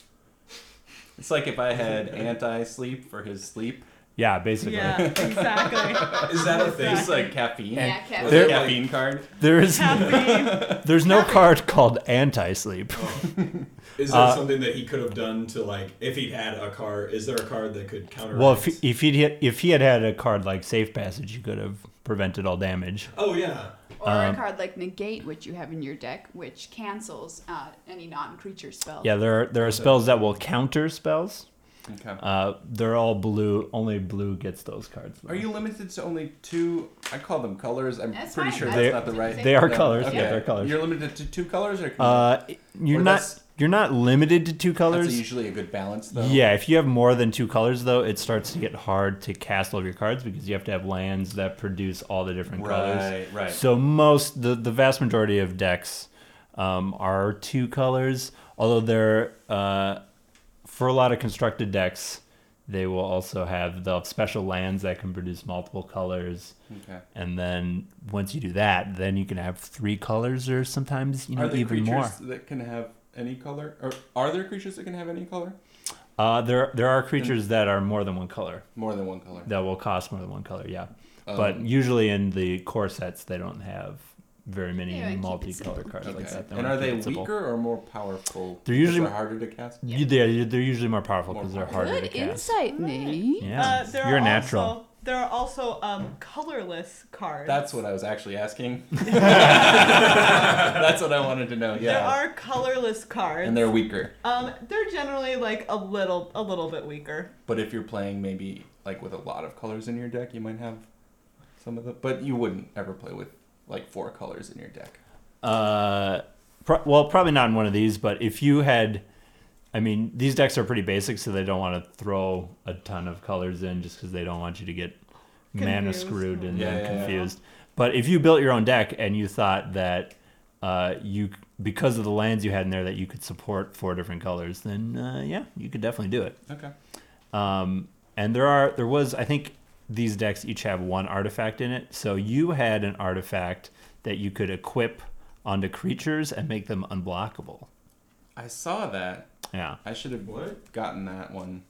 It's like if I had anti-sleep for his sleep. Yeah, basically. Yeah, exactly. Is that a thing? It's like caffeine. Yeah, With caffeine. a caffeine card. There's no card called anti-sleep. Is there something that he could have done to like if he had a card? Is there a card that could counteract? Well, if he had a card like safe passage, you could have prevented all damage. Oh yeah. Or a card like Negate, which you have in your deck, which cancels any non-creature spell. Yeah, there are spells that will counter spells. Okay. They're all blue. Only blue gets those cards. Are you limited to only 2? I call them colors. I'm That's pretty fine. sure That's that's not the right. They are No. colors. Okay. Yeah, they're colors. You're limited to 2 colors, or can You're Or not. that's- You're not limited to 2 that's colors. usually a good balance, though. Yeah, if you have more than 2 colors, though, it starts to get hard to cast all of your cards because you have to have lands that produce all the different colors. Right. So the vast majority of decks are 2 colors, although they're for a lot of constructed decks, they will also have the special lands that can produce multiple colors. Okay. And then once you do that, then you can have 3 colors or sometimes Are there even creatures more. that can have any color, or are there creatures that can have any color? There are creatures that are more than 1 color More than 1 color. that will cost more than 1 color. Yeah, but usually in the core sets they don't have very many Yeah, keep it multicolor simple. cards Okay. like that. And are they Keep it simple. weaker or more powerful? They're usually- because they're harder to cast. They're usually more powerful More because they're powerful. harder Good to cast. insight, Nate. Yeah, There you're are a natural. Also, there are also colorless cards. That's what I was actually asking. That's what I wanted to know. Yeah. There are colorless cards. And they're weaker. They're generally like a little bit weaker. But if you're playing maybe like with a lot of colors in your deck, you might have some of the. But you wouldn't ever play with like 4 colors in your deck. Well, probably not in one of these, but if you had, I mean, these decks are pretty basic, so they don't want to throw a ton of colors in just because they don't want you to get mana Confused. screwed and Yeah, then yeah, yeah. confused. But if you built your own deck and you thought that because of the lands you had in there that you could support 4 different colors, then yeah, you could definitely do it. Okay. And there was, I think these decks each have 1 artifact in it. So you had an artifact that you could equip onto creatures and make them unblockable. I saw that. Yeah. I should have gotten that one.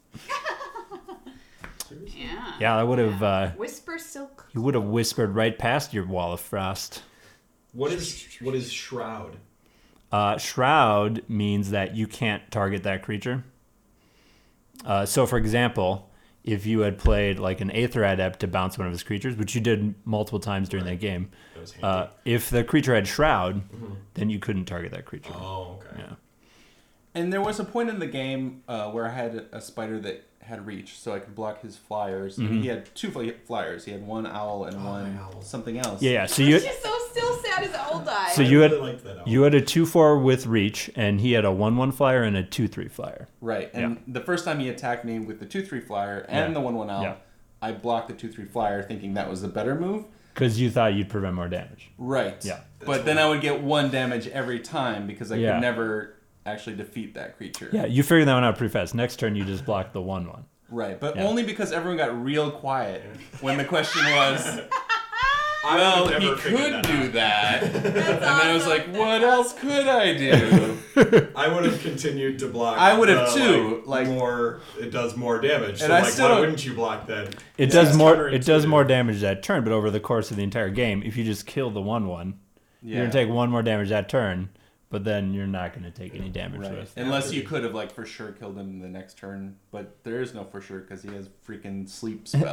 Yeah. Yeah, I would have. Whisper Silk. You would have whispered right past your wall of frost. What is Shroud? Shroud means that you can't target that creature. So, for example, if you had played like an Aether Adept to bounce one of his creatures, which you did multiple times during that game, That was handy. if the creature had Shroud, then you couldn't target that creature. Oh, okay. Yeah. And there was a point in the game where I had a spider that had reach, so I could block his flyers. And he had 2 flyers. He had 1 owl and 1 owl. something else. Yeah. So Which you. is so still sad as owl died. So you I had really liked that album. you had a 2/4 with reach, and he had a 1/1 flyer and a 2/3 flyer. Right. And the first time he attacked me with the 2/3 flyer and Yeah. the 1/1 owl, Yeah. I blocked the 2/3 flyer thinking that was the better move. Because you thought you'd prevent more damage. Right. Yeah. But then I would get 1 damage every time because I Yeah. could never actually defeat that creature. Yeah, you figured that one out pretty fast. Next turn, you just blocked the 1/1. Right. But Yeah. only because everyone got real quiet when the question was, Well, would've he never figured could that do out. that. That's And I was awesome. like, what else could I do? I would have continued to block. I would have the, too, like- more. It does more damage. So And I like, still why don't- wouldn't you block that? It Yeah, does it's more. It does counterintuitive. more damage that turn, but over the course of the entire game, if you just kill the 1/1, you're gonna take 1 more damage that turn, but then you're not gonna take any damage. Right. With Unless you could have like for sure killed him the next turn, but there is no for sure because he has freaking sleep spells.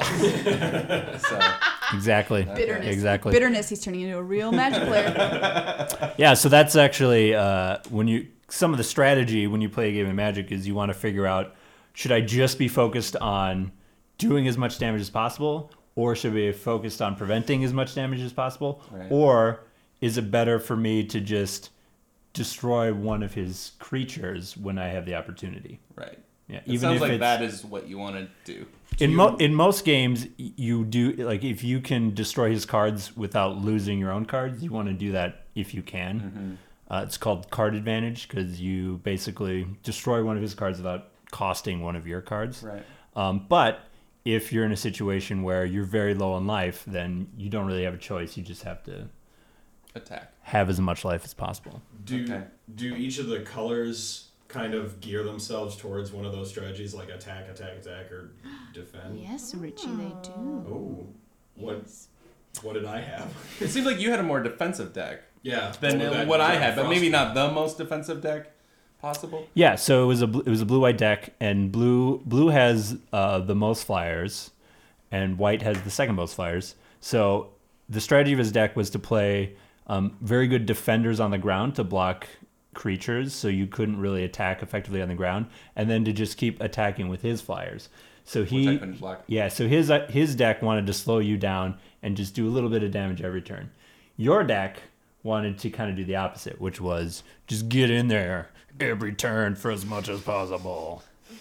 So Exactly. Bitterness. Exactly. Bitterness. He's turning into a real Magic player. Yeah, so that's actually some of the strategy when you play a game of Magic is you want to figure out, should I just be focused on doing as much damage as possible, or should we be focused on preventing as much damage as possible, Right. or is it better for me to just destroy one of his creatures when I have the opportunity? right. Yeah, It sounds like that is what you want to do. in most games, you do, like, if you can destroy his cards without losing your own cards, you want to do that if you can. It's called card advantage because you basically destroy one of his cards without costing one of your cards. Right. But if you're in a situation where you're very low on life, then you don't really have a choice. You just have to Attack. have as much life as possible. Do each of the colors kind of gear themselves towards one of those strategies, like attack, or defend? Yes, Richie, they do. Oh, what did I have? It seems like you had a more defensive deck Yeah, than that what I Jack had, but Frost maybe one. not the most defensive deck possible. Yeah, so it was a blue-white deck, and blue has the most flyers, and white has the second most flyers. So the strategy of his deck was to play very good defenders on the ground to block creatures, so you couldn't really attack effectively on the ground, and then to just keep attacking with his flyers. So Which I he, couldn't block. yeah, so his deck wanted to slow you down and just do a little bit of damage every turn. Your deck wanted to kind of do the opposite, which was just get in there every turn for as much as possible.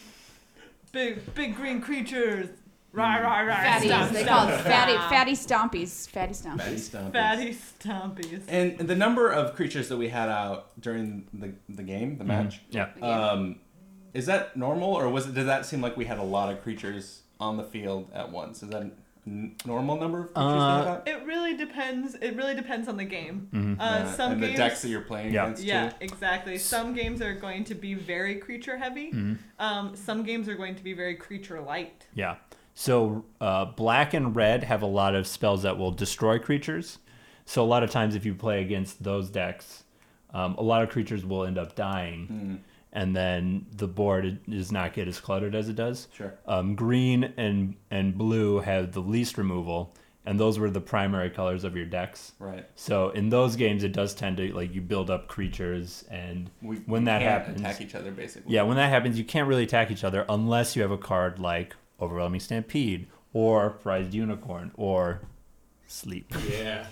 Big green creatures. Rah, rah, rah. Fatties. Stomp, They stomp, call it stomp. fatty stompies. Fatty stompies. Fatty stompies. Fatty stompies. And the number of creatures that we had out during the game, the match, Yeah. is that normal, or did that seem like we had a lot of creatures on the field at once? Is that a normal number of creatures that we had? It really depends. It really depends on the game. Yeah, Some and games. the decks that you're playing Yeah. against Yeah, too. exactly. Some games are going to be very creature heavy. Some games are going to be very creature light. Yeah. So black and red have a lot of spells that will destroy creatures. So a lot of times if you play against those decks, a lot of creatures will end up dying. And then the board does not get as cluttered as it does. Sure. Green and blue have the least removal, and those were the primary colors of your decks. Right. So in those games, it does tend to, like, you build up creatures, and when that can't happens, attack each other basically. yeah, when that happens, you can't really attack each other unless you have a card like Overwhelming Stampede or Prized Unicorn or Sleep. Yeah.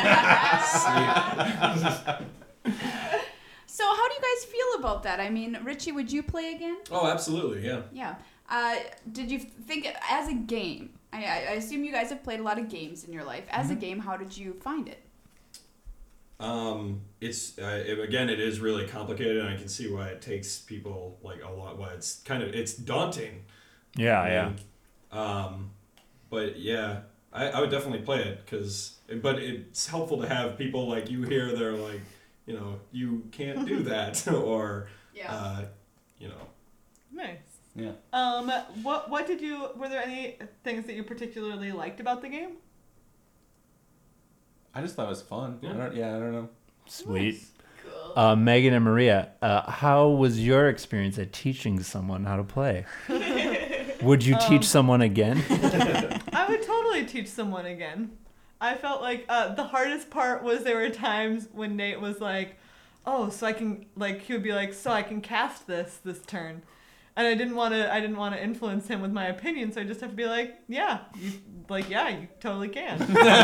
So how do you guys feel about that? I mean, Richie, would you play again? Oh, absolutely. Yeah. Yeah. Did you think as a game? I assume you guys have played a lot of games in your life. As a game, how did you find it? It's again, it is really complicated, and I can see why it takes people like a lot. Why it's daunting. Yeah. But yeah, I would definitely play it but it's helpful to have people like you here that are like, you know, you can't do that, or you know. Nice. Yeah. Were there any things that you particularly liked about the game? I just thought it was fun. Yeah. I don't know. Sweet. Cool. Megan and Maria, how was your experience at teaching someone how to play? Would you teach someone again? I would totally teach someone again. I felt like the hardest part was there were times when Nate was like, "Oh, so I can," like, he would be like, "So I can cast this turn," and I didn't want to influence him with my opinion, so I just have to be like, "Yeah, you totally can."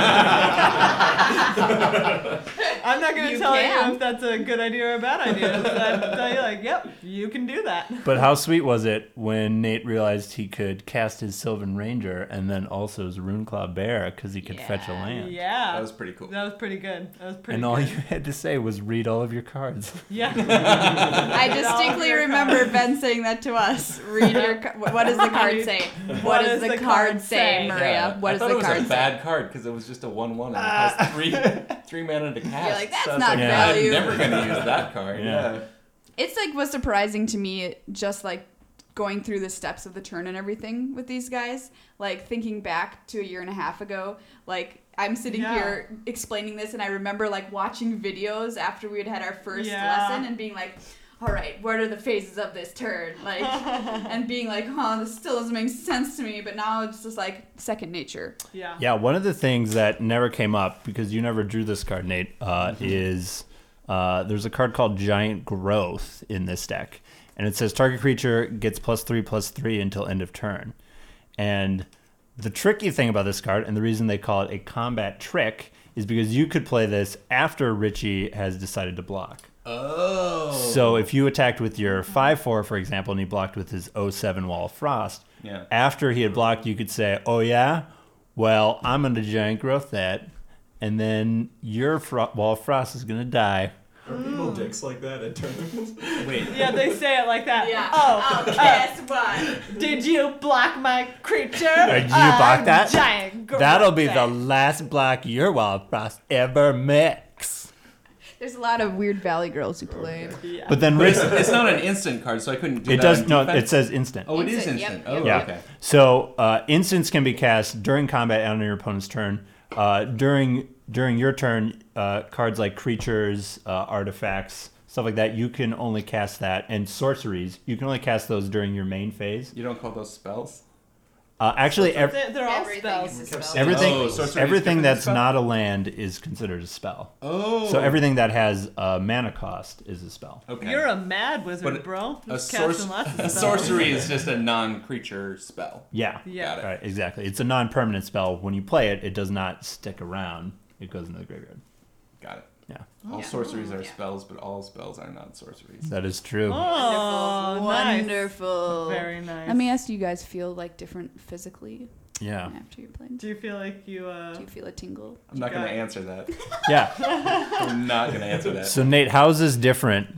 I'm not gonna tell you if that's a good idea or a bad idea. I'd tell you like, "Yep, you can do that." But how sweet was it when Nate realized he could cast his Sylvan Ranger and then also his Runeclaw Bear because he could fetch a land? Yeah, That was pretty cool. that was pretty good. And all you had to say was read all of your cards. Yeah. I distinctly remember Ben saying that to us. Read your. What does the card say? What does the card say, Maria? what I does thought the it was card a say? bad card because it was just a 1/1 and it cost three mana to cast. You're like, that's so I was not like, value. I'm never gonna use that card. Yeah. Yeah. It's like was surprising to me, just like going through the steps of the turn and everything with these guys. Like thinking back to a year and a half ago, like I'm sitting here explaining this, and I remember like watching videos after we had had our first lesson and being like, all right, what are the phases of this turn? Like, and being like, oh, this still doesn't make sense to me. But now it's just like second nature. Yeah. Yeah, one of the things that never came up, because you never drew this card, Nate, is there's a card called Giant Growth in this deck. And it says target creature gets +3/+3 until end of turn. And the tricky thing about this card, and the reason they call it a combat trick, is because you could play this after Richie has decided to block. Oh. So if you attacked with your 5/4, for example, and he blocked with his 07 Wall of Frost, after he had blocked, you could say, oh yeah? Well, I'm going to Giant Growth that, and then your Wall of Frost is going to die. Are people dicks like that at tournaments? Wait. Yeah, they say it like that. Yeah. Oh, guess what? did you block my creature? Did you block that? Giant growth That'll be the thing. last block your Wall of Frost ever makes. There's a lot of weird Valley girls who play. Yeah. But then But it's not an instant card, so I couldn't do it that. does on no. defense? It says instant. Oh, it is Instant, instant. yep, Oh, Yeah. okay. So instants can be cast during combat and on your opponent's turn. During your turn, cards like creatures, artifacts, stuff like that, you can only cast that, and sorceries, you can only cast those during your main phase. You don't call those spells? Actually, They're all Everything spells. is a spell. everything Oh, sorcery is everything different than that's spell? not a land is considered a spell. Oh. So everything that has a mana cost is a spell. Okay. You're a mad wizard, But bro. a, Just casting lots of a spells. sorcery is just a non-creature spell. Yeah. Yeah. Got it. Right, exactly. It's a non-permanent spell. When you play it, it does not stick around. It goes into the graveyard. Got it. Yeah. All Yeah. sorceries are Yeah. spells, but all spells are not sorceries. That is true. Oh, nice. Wonderful. Very nice. Let me ask, do you guys feel like different physically Yeah. after you're playing? Do you feel like you Do you feel a tingle? I'm not going to Okay. answer that. Yeah. I'm not going to answer that. So Nate, how is this different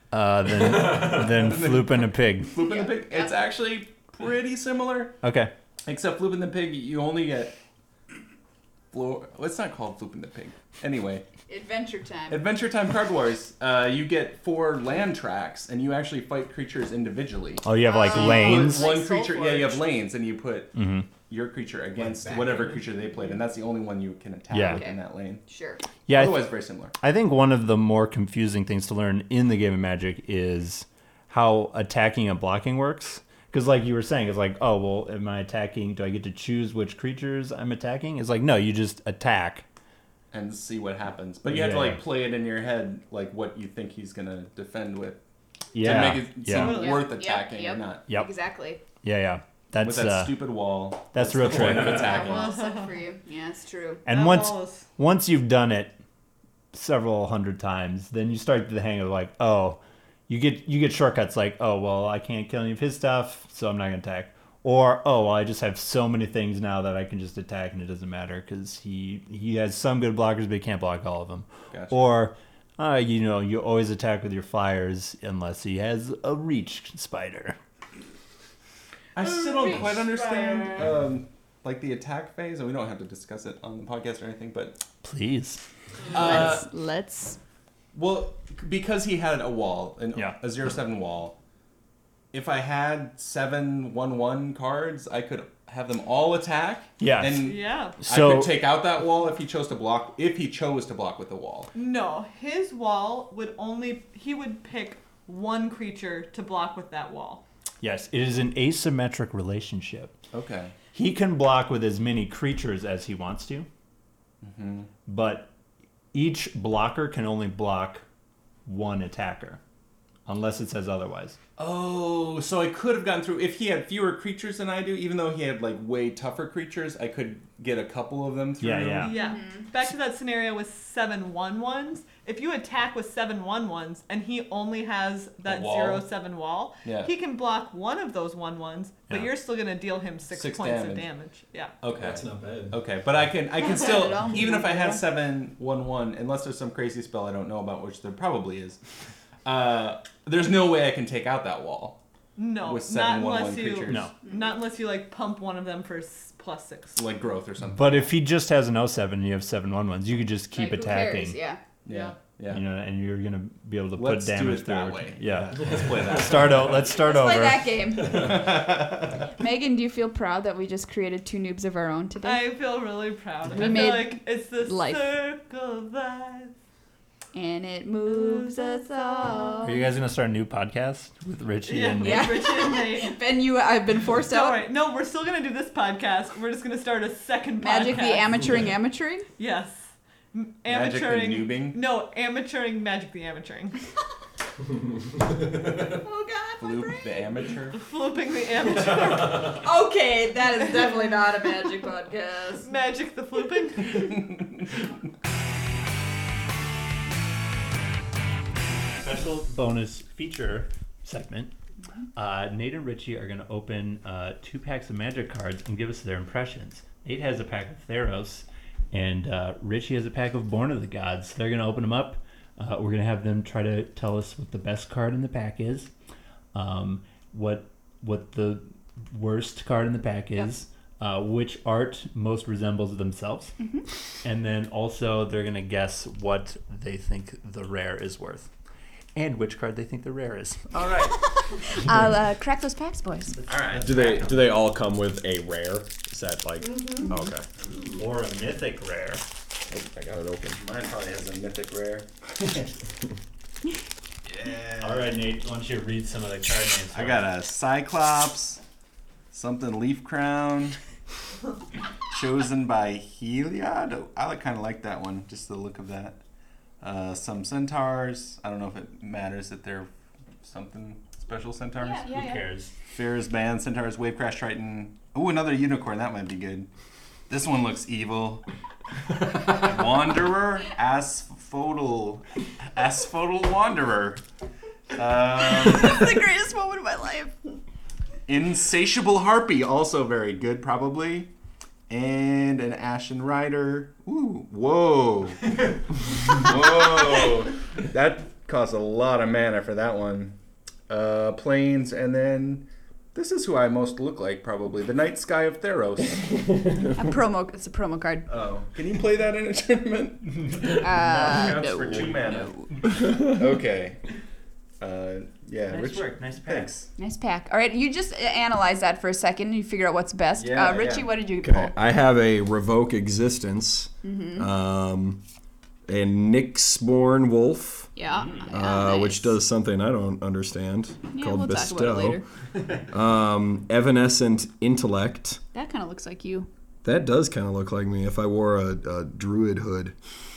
than Flooping a Pig? Flooping the Pig, it's actually pretty similar, Okay. except Flooping the Pig, you only get floor. Well, it's not called Flooping the Pig. Anyway, Adventure time. Adventure Time Card Wars, you get 4 land tracks, and you actually fight creatures individually. Oh, you have like Oh. lanes. Like One creature, yeah, you have Soulforge. lanes, and you put Mm-hmm. your creature against back whatever end. creature they played, and that's the only one you can attack Yeah. within that lane. Sure. Yeah. Otherwise, very similar. I think one of the more confusing things to learn in the game of Magic is how attacking and blocking works. Because like you were saying, it's like, oh, well, am I attacking? Do I get to choose which creatures I'm attacking? It's like, no, you just attack. And see what happens. But you have to Yeah. like play it in your head, like what you think he's gonna defend with, Yeah. to make it yeah. seem Yep, worth yep, attacking yep. or not. Yep. Exactly. Yeah. With That's that stupid wall. that's real the point trick. of attacking. Well said for you. Yeah, it's true. And That once wall is- once you've done it several hundred times, then you start to the hang of like, oh, you get shortcuts like, oh, well, I can't kill any of his stuff, so I'm not gonna attack. Or, oh, well, I just have so many things now that I can just attack and it doesn't matter because he has some good blockers, but he can't block all of them. Gotcha. Or, you always attack with your flyers unless he has a reach spider. I still don't quite understand like the attack phase, and we don't have to discuss it on the podcast or anything, but Please. Let's. well, because he had a wall, Yeah. a 0/7 wall. If I had 7 1/1 cards, I could have them all attack. Yeah. And Yeah. I So could take out that wall if he chose to block. If he chose to block with the wall. No, his wall would he would pick one creature to block with that wall. yes, it is an asymmetric relationship. Okay. He can block with as many creatures as he wants to, but each blocker can only block one attacker, unless it says otherwise. Oh, so I could have gotten through if he had fewer creatures than I do. Even though he had like way tougher creatures, I could get a couple of them through. Yeah. Yeah. Back to that scenario with 7 1/1s. If you attack with 7 1/1s and he only has that A wall. 0/7 wall, Yeah. he can block one of those 1/1s, but Yeah. you're still gonna deal him 6 6 points damage. of damage. Yeah. Okay. That's not bad. Okay, but I can Not bad still at all. even if I had 7 1/1, unless there's some crazy spell I don't know about, which there probably is. There's no way I can take out that wall. No, With not 7/1/1 unless you creatures. No. not unless you like pump one of them for +6. like growth or something. But if he just has an 07 and you have 7/1/1s, you could just keep Like, who attacking. cares? Yeah. yeah. You know, and you're gonna be able to Let's put do damage it that through. way. Yeah. Let's play that. Let's start Let's over. play that game. Megan, do you feel proud that we just created 2 noobs of our own today? I feel really proud. We I made feel like it's the life. circle of life. And it moves us all. Are you guys gonna start a new podcast with Richie Yeah, and Yeah. Richie and Nate. Ben, I've been forced Don't out. worry. No, we're still gonna do this podcast. We're just gonna start a second Magic the podcast. amateuring? Yes. Magic the Amateuring. noobing? No, amateuring Magic the amateuring. Oh God, my Floop brain. the amateur. Flooping the amateur. Okay, that is definitely not a magic podcast. Magic the flooping. special bonus feature segment. Nate and Richie are going to open 2 packs of Magic cards and give us their impressions. Nate has a pack of Theros, and Richie has a pack of Born of the Gods. They're going to open them up. We're going to have them try to tell us what the best card in the pack is, what the worst card in the pack is, which art most resembles themselves, and then also they're going to guess what they think the rare is worth. And which card they think the rare is. All right. I'll crack those packs, boys. All right. Do they all come with a rare? Is that like oh, okay? Or a mythic rare. Oh, I got it open. Mine probably has a mythic rare. Yeah. All right, Nate, why don't you read some of the card names? I got a Cyclops, something Leaf Crown, chosen by Heliod. I kind of like that one, just the look of that. Some centaurs. I don't know if it matters that they're something special centaurs. Yeah, Who cares? Fears Band, Centaurs, Wave Crash Triton. Ooh, another unicorn. That might be good. This one looks evil. Wanderer, Asphodel Wanderer. That's the greatest moment of my life. Insatiable Harpy, also very good, probably. And an Ashen Rider. Ooh, whoa. Whoa. That costs a lot of mana for that one. Planes, and then this is who I most look like, probably. The Night Sky of Theros. It's a promo card. Oh. Can you play that in a tournament? No. For 2 mana. Okay. Yeah, Nice Rich. work, nice pack. Thanks. Nice pack. All right, you just analyze that for a second and you figure out what's best. Yeah, Richie, yeah. what did you Okay, pull? I have a Revoke Existence, a Nyxborn Wolf, Yeah. which does something I don't understand, Yeah, called we'll talk about it later. Evanescent Intellect. That kind of looks like you. That does kind of look like me if I wore a druid hood.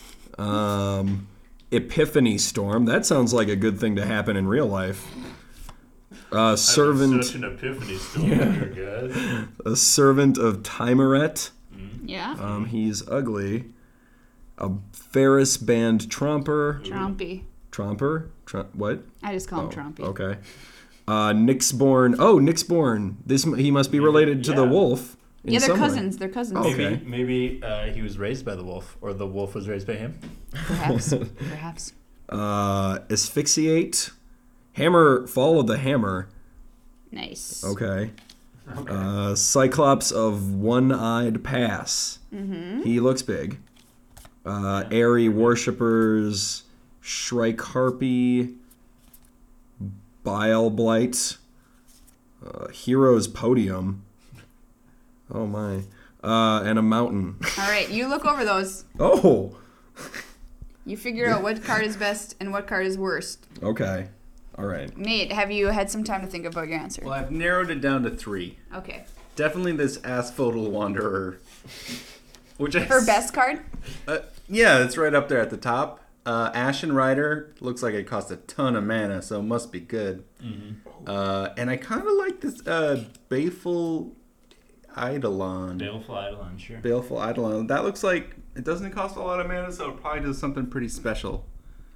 Epiphany Storm. That sounds like a good thing to happen in real life. Servant. Such an epiphany story, guys. A Servant of Timeret. Yeah. He's ugly. A Ferris Band Tromper. Trompy. What? I just call him Trompy. Okay. Nyxborn. Oh, Nyxborn. He must be related to the Yeah. wolf. in Yeah, they're some way. cousins. They're cousins. Oh. Okay. Maybe he was raised by the wolf, or the wolf was raised by him. Perhaps. Perhaps. Asphyxiate. Hammer. Fall of the Hammer. Nice. Okay. Cyclops of One-Eyed Pass. He looks big. Airy Worshippers. Shrike Harpy. Bile Blight. Heroes Podium. Oh my. And a mountain. All right, you look over those. Oh! You figure out what card is best and what card is worst. Okay. All right. Nate, have you had some time to think about your answer? Well, I've narrowed it down to 3. Okay. Definitely this Asphodel Wanderer. Which I For best card? Yeah, it's right up there at the top. Ashen Rider looks like it costs a ton of mana, so it must be good. And I kind of like this Baleful Eidolon. Baleful Eidolon, sure. Baleful Eidolon. That looks like it doesn't cost a lot of mana, so it probably does something pretty special.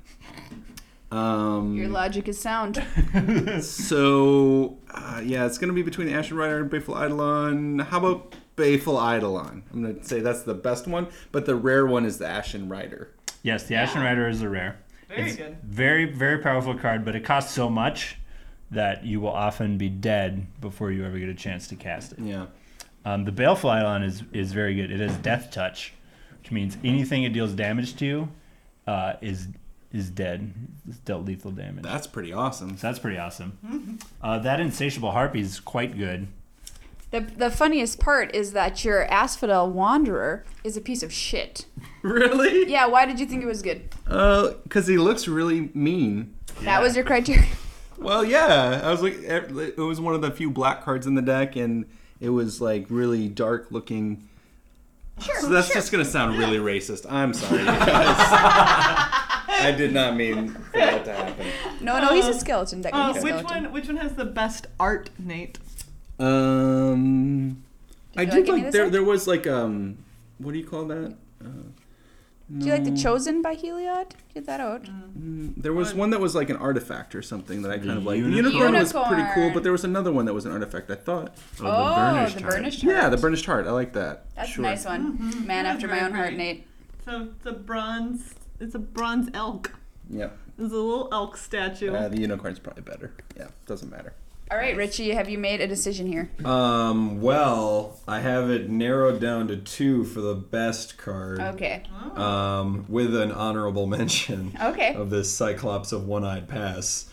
Your logic is sound. So, yeah, it's going to be between the Ashen Rider and Baleful Eidolon. How about Baleful Eidolon? I'm going to say that's the best one, but the rare one is the Ashen Rider. Yes, the Ashen Rider is a rare. Very It's good. Very, very powerful card, but it costs so much that you will often be dead before you ever get a chance to cast it. Yeah. The Baleful Eidolon is very good. It has Death Touch, which means anything it deals damage to is dead. It's dealt lethal damage. That's pretty awesome. So that's pretty awesome. That Insatiable Harpy is quite good. The funniest part is that your Asphodel Wanderer is a piece of shit. Really? Yeah, why did you think it was good? Because he looks really mean. That was your criteria? Well, yeah. I was like, it was one of the few black cards in the deck, and it was like really dark looking. Sure, So that's sure. just gonna sound really racist. I'm sorry, you guys. I did not mean for that to happen. No, he's a skeleton deck. He's a skeleton. Which one has the best art, Nate? I you like did any like of this there. art? There was like what do you call that? Do you like The Chosen by Heliod? Get that out. There was one that was like an artifact or something that I kind of like. The Unicorn? Unicorn was pretty cool, Unicorn. but there was another one that was an artifact. I thought. The Burnished Heart. Yeah, the Burnished Heart. I like that. That's Sure. a nice one. Man Yeah, after my very own heart, great. Nate. So it's a bronze. It's a bronze elk. Yep. There's a little elk statue. The Unicorn's probably better. Yeah, doesn't matter. All right, Richie, have you made a decision here? Well, I have it narrowed down to 2 for the best card. Okay. With an honorable mention Okay. of this Cyclops of One-Eyed Pass.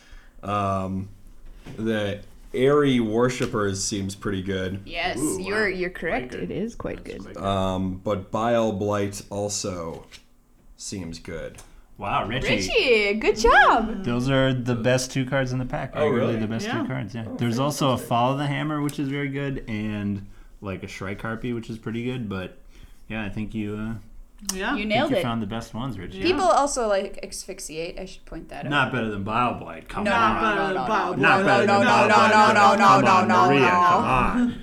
The Airy Worshippers seems pretty good. Yes, Ooh, wow. you're correct. Quite good. It is quite good. But Bile Blight also seems good. Wow, Richie. Richie, good job. Those are the best 2 cards in the pack. Oh, really? The best Yeah. 2 cards, yeah. There's also a Follow the Hammer, which is very good, and like a Shrike Harpy, which is pretty good. But yeah, I think you Yeah. You nailed you it. found the best ones, Richie. Yeah. People also like asphyxiate. I should point that out. Not better than Bile Blight. Come No, on. better no, than no, Bile no, Not no, better no, than no, Bile no, Blight. no, no, no, Come no, on, no, Maria, no. come on.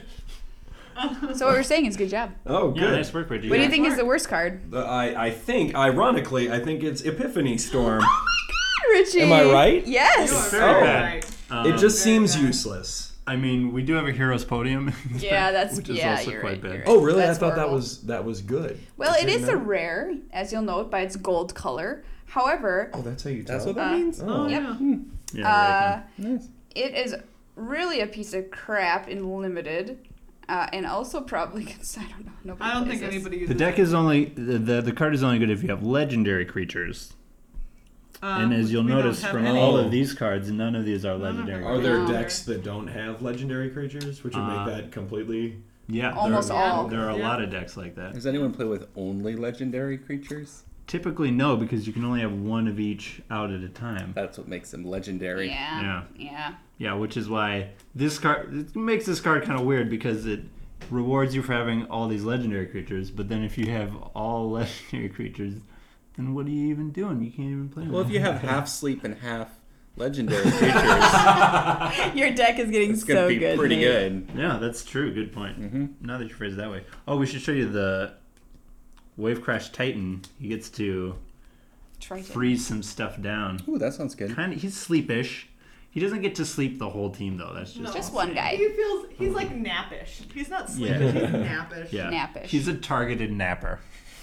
So what we're saying is good job. Oh, Yeah, good. nice work, Richie. What do you think is the worst card? I think, ironically, I think it's Epiphany Storm. Richie. Am I right? Yes. Very Oh. bad. It just Very seems bad. useless. I mean, we do have a Heroes Podium. Yeah, that's which is yeah. also You're quite right, bad. you're right. Oh, really? That's I thought horrible. that was good. Well, it is Didn't a know. rare, as you'll note by its gold color. However, Oh, that's how you tell. That's what that means. Oh, Yep. yeah. Yeah, very Nice. it is really a piece of crap in limited, and also probably because I don't know. Nobody I don't plays think this. anybody good. uses The deck is only the card is only good if you have legendary creatures. And as you'll we don't notice have from any. all of these cards, none of these are None of legendary. them Are there No. decks that don't have legendary creatures, which would make that completely? Yeah, Almost there, all. There are a Yeah. lot of decks like that. Does anyone play with only legendary creatures? Typically, no, because you can only have one of each out at a time. That's what makes them legendary. Yeah. Yeah, which is why this card it makes this card kind of weird because it rewards you for having all these legendary creatures, but then if you have all legendary creatures, then what are you even doing? You can't even play them. Well, if you have half sleep and half legendary creatures, Your deck is getting it's gonna so be good. pretty Nate. good. Yeah, that's true. Good point. Mm-hmm. Now that you phrase it that way. Oh, we should show you the Wave Crash Titan. He gets to Triton. freeze some stuff down. Ooh, that sounds good. Kind of, he's sleepish. He doesn't get to sleep the whole team though. That's just Just one guy. He's like nappish. He's not Yeah. sleeping. He's nappish. yeah. Nappish. He's a targeted napper.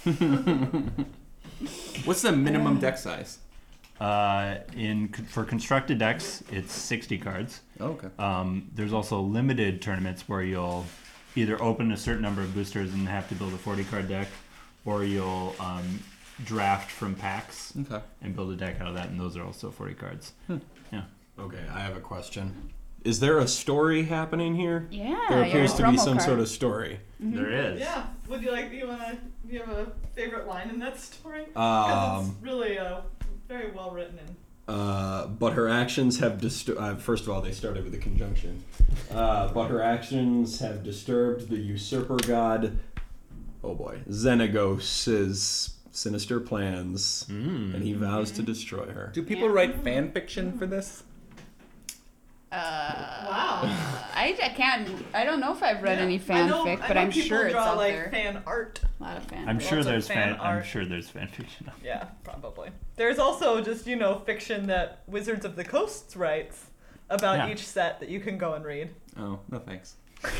What's the minimum deck size? For constructed decks, it's 60 cards. Oh, okay. There's also limited tournaments where you'll either open a certain number of boosters and have to build a 40-card deck, or you'll draft from packs Okay. and build a deck out of that, and those are also 40 cards. Yeah. Okay, I have a question. Is there a story happening here? Yeah. There appears to your be promo some card. sort of story. There is. Yeah. Would you like? Do you have a favorite line in that story? Because it's really very well written and. But her actions have first of all, they started with a conjunction. But her actions have disturbed the usurper god. Oh boy, Xenagos' sinister plans, and he vows to destroy her. Do people write fan fiction for this? Wow. I can't. I don't know if I've read any fanfic, but I'm sure it's draw, out like, there. fan art. A lot of fan. I'm sure Lots of there's fan I'm art. sure there's fan fiction. Yeah, probably. There's also just fiction that Wizards of the Coast writes about Yeah. each set that you can go and read. Oh, no thanks.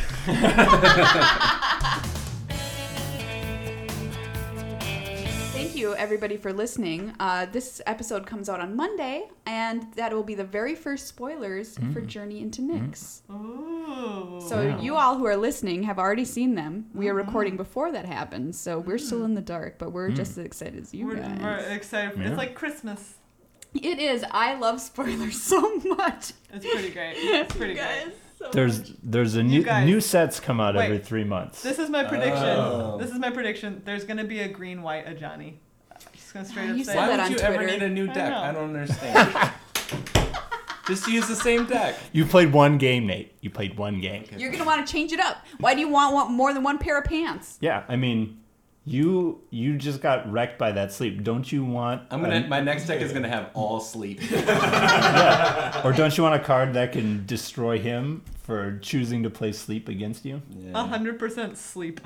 Thank you everybody for listening. This episode comes out on Monday, and that will be the very first spoilers for Journey into Nyx. Ooh. So you all who are listening have already seen them. We are recording before that happens, so we're still in the dark, but we're just as excited as you we're guys. excited. Yeah. It's like Christmas. It is. I love spoilers so much. It's pretty great. It's pretty great. So There's a You guys- new sets come out every Wait. 3 months. This is my prediction. Oh. This is my prediction. There's gonna be a green white Ajani. Just gonna straight up You say said Why it. that would on you ever Twitter. need a new I deck? know. I don't understand. Just use the same deck. You played one game, Nate. You played one game. You're gonna want to change it up. Why do you want more than one pair of pants? Yeah, I mean, you just got wrecked by that sleep. Don't you want? My next deck is gonna have all sleep. Or don't you want a card that can destroy him for choosing to play sleep against you? 100% sleep.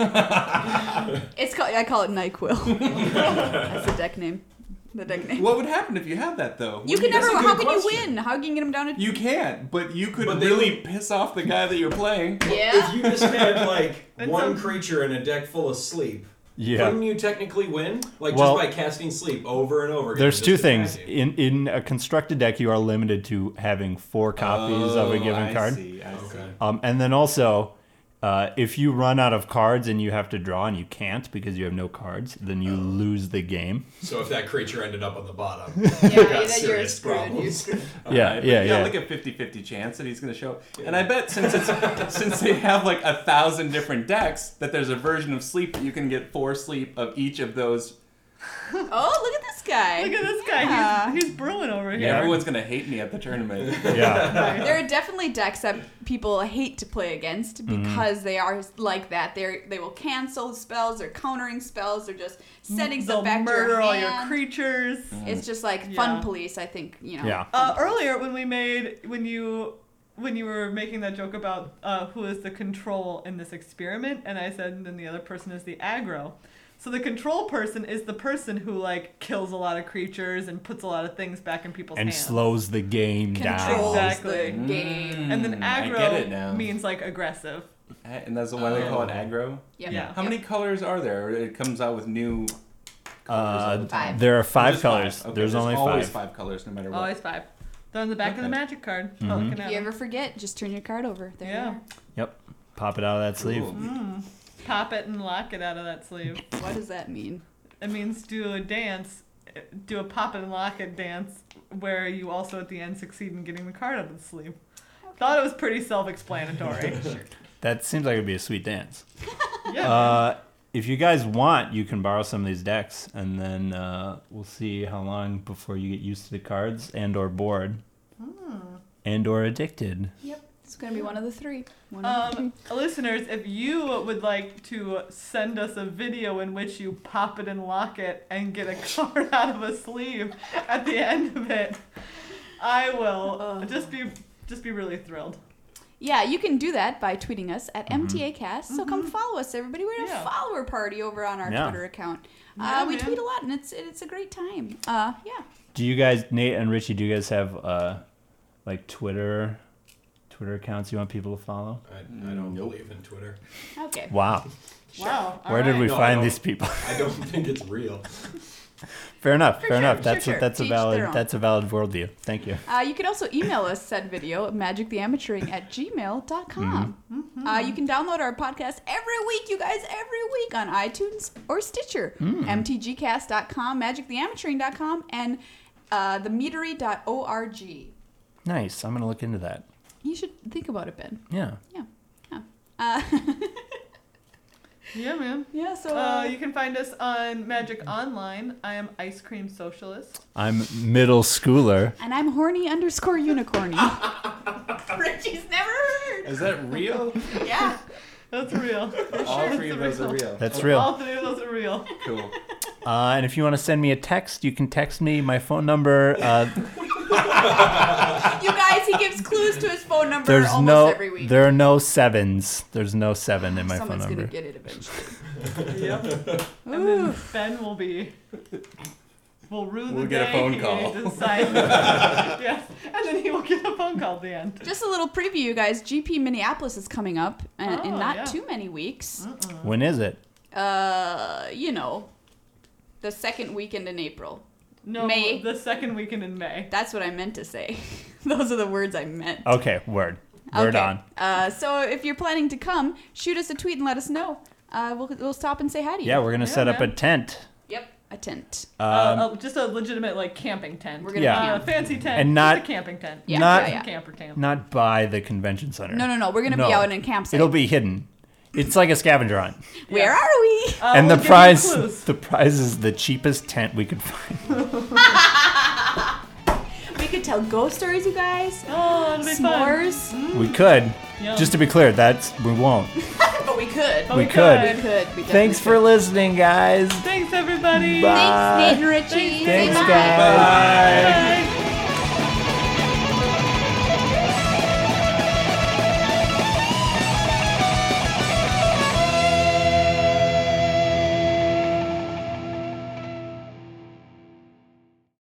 It's called. I call it Nyquil. That's the deck name. The deck name. What would happen if you had that though? You can That's never. a good How can you question. win? How can you get him down to? You can't, but you could But they really would- piss off the guy that you're playing. Yeah. If you just had like It's one a- creature in a deck full of sleep, Yeah. couldn't you technically win? Like Well, just by casting sleep over and over again. There's just two things. attacking? In a constructed deck, you are limited to having 4 copies of a given I card. See. Okay. And then also, if you run out of cards and you have to draw and you can't because you have no cards, then you lose the game. So if that creature ended up on the bottom, Yeah, you got then you're serious screwed. You're problems. screwed. Yeah, But yeah, yeah. like a 50-50 chance that he's going to show. And I bet since they have like 1,000 different decks, that there's a version of sleep that you can get 4 sleep of each of those. Oh, look at this guy. Look at this guy. Yeah. He's brewing over here. Yeah. Everyone's going to hate me at the tournament. Yeah. There are definitely decks that people hate to play against because they are like that. They will cancel spells, they're countering spells, they're just setting They'll stuff back to murder your all hand. your creatures. It's just like Yeah. fun police, I think. You know. Yeah. Earlier when you were making that joke about who is the control in this experiment, and I said, and then the other person is the aggro. So the control person is the person who like kills a lot of creatures and puts a lot of things back in people's And hands. slows the game down. Controls Exactly. the game. And then I get it aggro now. means like aggressive. And that's why they call it aggro. Yep. Yeah. How many colors are there? It comes out with new colors all the time. 5. There are 5 Just colors. Okay, There's only always 5. 5 colors, no matter what. Always 5. They're on the back of the Okay. magic card. Mhm. Looking If at you them. ever forget, just turn your card over. There Yeah. Yep. Pop it out of that sleeve. Cool. Pop it and lock it out of that sleeve. you go. What does that mean? It means do a pop it and lock it dance where you also at the end succeed in getting the card out of the sleeve. Thought it was pretty self-explanatory. That seems like it'd be a sweet dance. Yeah. If you guys want, you can borrow some of these decks, and then we'll see how long before you get used to the cards and/or bored, and/or addicted. Yep. It's going to be one of the 3. One of the 3. Listeners, if you would like to send us a video in which you pop it and lock it and get a card out of a sleeve at the end of it, I will just be really thrilled. Yeah, you can do that by tweeting us at MTAcast. So come follow us, everybody. We're in a Yeah. follower party over on our Yeah. Twitter account. Yeah, We man. tweet a lot, and it's a great time. Yeah. Do you guys, Nate and Richie, do you guys have like Twitter accounts you want people to follow? I don't believe in Twitter. Okay. Wow. Wow. all Where did right. we No, I find don't. these people? I don't think it's real. Fair enough. For Fair sure, enough. for That's sure. that's a To each their own. valid worldview. Thank you. You can also email us said video at magictheamateuring@gmail.com. You can download our podcast every week, you guys, every week on iTunes or Stitcher, mtgcast.com, magictheamateuring.com, and themetery.org. Nice. I'm gonna look into that. You should think about it, Ben. Yeah. Yeah, man. Yeah, so You can find us on Magic Online. I am Ice Cream Socialist. I'm middle schooler. and I'm horny_unicorny. Richie's never heard. Is that real? Yeah. That's real. All 3 of those are real. That's All real. 3 of those are real. Cool. And if you want to send me a text, you can text me. My phone number. You guys, he gives clues to his phone number There's almost no. every week. There are no 7s. There's no 7 in my Someone's phone gonna number. get it eventually. Yep. And then Ben will rue the We'll day get a phone he call. decides. Yes, and then he will get a phone call at the end. Just a little preview, you guys. GP Minneapolis is coming up in Oh, not yeah. too many weeks. When is it? You know, The second weekend in April. No, May. the second weekend in May. That's what I meant to say. Those are the words I meant. Okay, word on. So if you're planning to come, shoot us a tweet and let us know. We'll stop and say hi to you. Yeah, we're gonna set up a man. tent. Yep, a tent. Just a legitimate like camping tent. We're gonna Yeah. camp. Fancy tent. And just not- a camping tent. Yeah, not- yeah. Camper camp. Not by the convention center. No. We're gonna be No. out in a campsite. It'll be hidden. It's like a scavenger hunt. Where are we? And we'll the give you prize clues. is the cheapest tent we could find. We could tell ghost stories, you guys. Oh, it'll be fun. S'mores. We could. Yum. Just to be clear, we won't. But we could. Oh, we could. We definitely Thanks for could. listening, guys. Thanks everybody. Bye. Thanks, Nate and Richie. Thanks, Say Thanks, bye. guys. Bye.